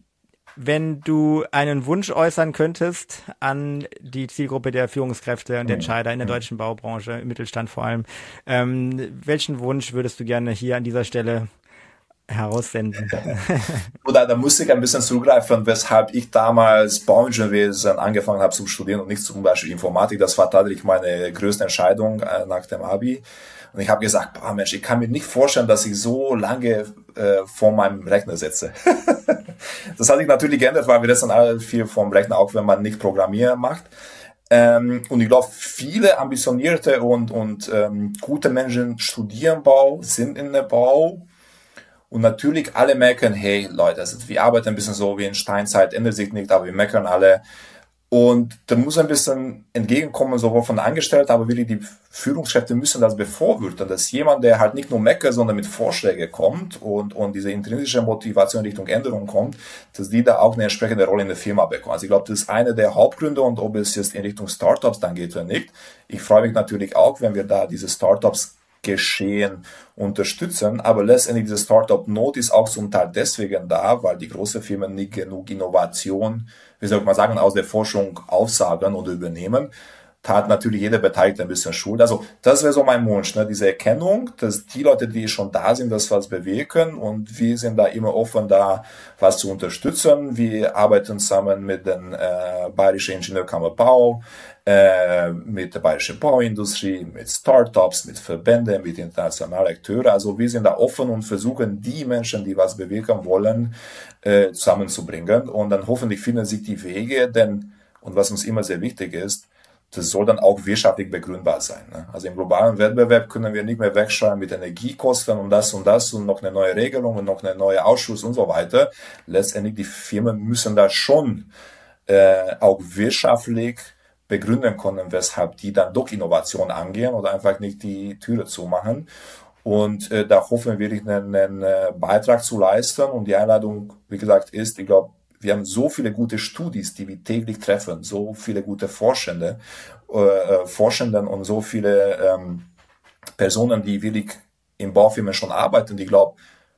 A: wenn du einen Wunsch äußern könntest an die Zielgruppe der Führungskräfte und Entscheider in der deutschen Baubranche, im Mittelstand vor allem, ähm, welchen Wunsch würdest du gerne hier an dieser Stelle heraussenden?
B: Oder da musste ich ein bisschen zurückgreifen, weshalb ich damals Bauingenieurwesen angefangen habe zu studieren und nicht zum Beispiel Informatik. Das war tatsächlich meine größte Entscheidung äh, nach dem Abi. Und ich habe gesagt, boah Mensch, ich kann mir nicht vorstellen, dass ich so lange äh, vor meinem Rechner sitze. Das hat sich natürlich geändert, weil wir sitzen alle viel vom Rechner, auch wenn man nicht Programmieren macht. Ähm, und ich glaube, viele ambitionierte und, und ähm, gute Menschen studieren Bau, sind in der Bau. Und natürlich alle merken, hey Leute, also wir arbeiten ein bisschen so wie in Steinzeit, ändert sich nicht, aber wir meckern alle. Und da muss ein bisschen entgegenkommen, sowohl von den Angestellten, aber wirklich die Führungskräfte müssen das befürworten, dass jemand, der halt nicht nur meckert, sondern mit Vorschlägen kommt und, und diese intrinsische Motivation Richtung Änderung kommt, dass die da auch eine entsprechende Rolle in der Firma bekommen. Also ich glaube, das ist einer der Hauptgründe, und ob es jetzt in Richtung Startups dann geht oder nicht. Ich freue mich natürlich auch, wenn wir da diese Startups Geschehen unterstützen, aber letztendlich diese Startup-Not ist auch zum Teil deswegen da, weil die großen Firmen nicht genug Innovation, wie soll ich mal sagen, aus der Forschung aufsagen oder übernehmen. Da hat natürlich jeder Beteiligte ein bisschen Schuld. Also das wäre so mein Wunsch, ne? Diese Erkennung, dass die Leute, die schon da sind, das was bewirken, und wir sind da immer offen, da was zu unterstützen. Wir arbeiten zusammen mit den äh, Bayerische Ingenieurkammer Bau, äh, mit der Bayerischen Bauindustrie, mit Startups, mit Verbänden, mit internationalen Akteuren. Also wir sind da offen und versuchen, die Menschen, die was bewirken wollen, äh, zusammenzubringen, und dann hoffentlich finden sich die Wege, denn, und was uns immer sehr wichtig ist, das soll dann auch wirtschaftlich begründbar sein. Ne? Also im globalen Wettbewerb können wir nicht mehr wegschauen mit Energiekosten und das und das und noch eine neue Regelung und noch eine neue Ausschuss und so weiter. Letztendlich, die Firmen müssen da schon äh, auch wirtschaftlich begründen können, weshalb die dann doch Innovation angehen oder einfach nicht die Türe zumachen. Und äh, da hoffen wir wirklich einen, einen äh, Beitrag zu leisten. Und die Einladung, wie gesagt, ist, ich glaube, wir haben so viele gute Studis, die wir täglich treffen, so viele gute Forschende, äh, Forschenden und so viele ähm, Personen, die wirklich in Baufirmen schon arbeiten. Und ich glaube,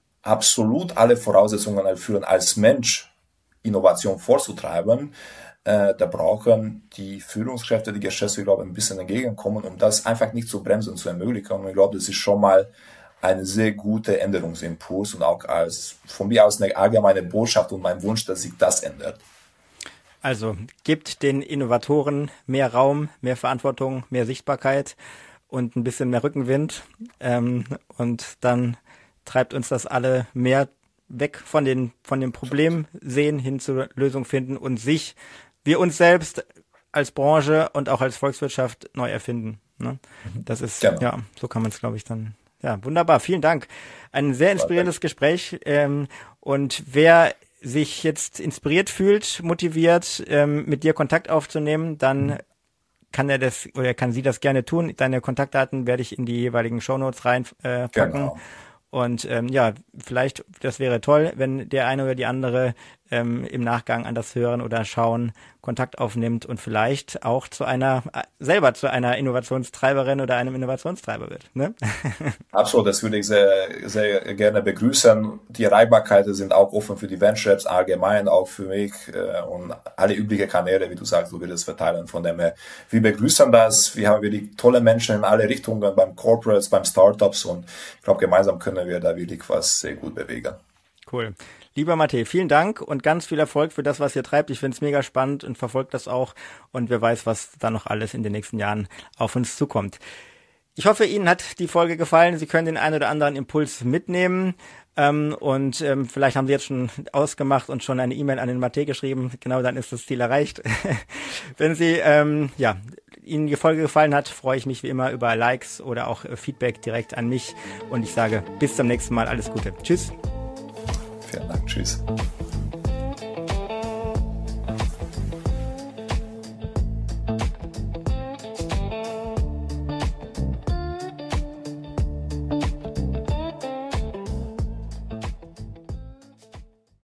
B: absolut alle Voraussetzungen erfüllen, als Mensch Innovation vorzutreiben. Äh, da brauchen die Führungskräfte, die Geschäftsführer, glaube ich, ein bisschen entgegenkommen, um das einfach nicht zu bremsen und zu ermöglichen. Und ich glaube, das ist schon mal ein sehr guter Änderungsimpuls und auch als von mir aus eine allgemeine Botschaft und mein Wunsch, dass sich das ändert.
A: Also gibt den Innovatoren mehr Raum, mehr Verantwortung, mehr Sichtbarkeit und ein bisschen mehr Rückenwind, ähm, und dann treibt uns das alle mehr weg von den von dem Problem sehen hin zur Lösung finden und sich, wir uns selbst als Branche und auch als Volkswirtschaft neu erfinden. Ne? Das ist, genau. Ja, so kann man es, glaube ich, dann. Ja, wunderbar. Vielen Dank. Ein sehr inspirierendes Gespräch. Ähm, und wer sich jetzt inspiriert fühlt, motiviert, ähm, mit dir Kontakt aufzunehmen, dann kann er das oder kann sie das gerne tun. Deine Kontaktdaten werde ich in die jeweiligen Shownotes reinpacken. Äh, genau. Und ähm, ja, vielleicht, das wäre toll, wenn der eine oder die andere ähm, im Nachgang an das Hören oder Schauen Kontakt aufnimmt und vielleicht auch zu einer, selber zu einer Innovationstreiberin oder einem Innovationstreiber wird. Ne?
B: Absolut, das würde ich sehr, sehr gerne begrüßen. Die Erreichbarkeiten sind auch offen für die Ventures allgemein, auch für mich äh, und alle üblichen Kanäle, wie du sagst, du wirst es verteilen. Von dem her, wir begrüßen das. Wir haben wirklich tolle Menschen in alle Richtungen, beim Corporates, beim Startups, und ich glaube, gemeinsam können wir da wirklich was sehr gut bewegen.
A: Cool. Lieber Matej, vielen Dank und ganz viel Erfolg für das, was ihr treibt. Ich finde es mega spannend und verfolgt das auch. Und wer weiß, was da noch alles in den nächsten Jahren auf uns zukommt. Ich hoffe, Ihnen hat die Folge gefallen. Sie können den einen oder anderen Impuls mitnehmen. Ähm, und ähm, vielleicht haben Sie jetzt schon ausgemacht und schon eine E-Mail an den Matej geschrieben. Genau, dann ist das Ziel erreicht. Wenn Sie, ähm, ja, Ihnen die Folge gefallen hat, freue ich mich wie immer über Likes oder auch äh, Feedback direkt an mich. Und ich sage bis zum nächsten Mal. Alles Gute. Tschüss.
B: Vielen Dank. Tschüss.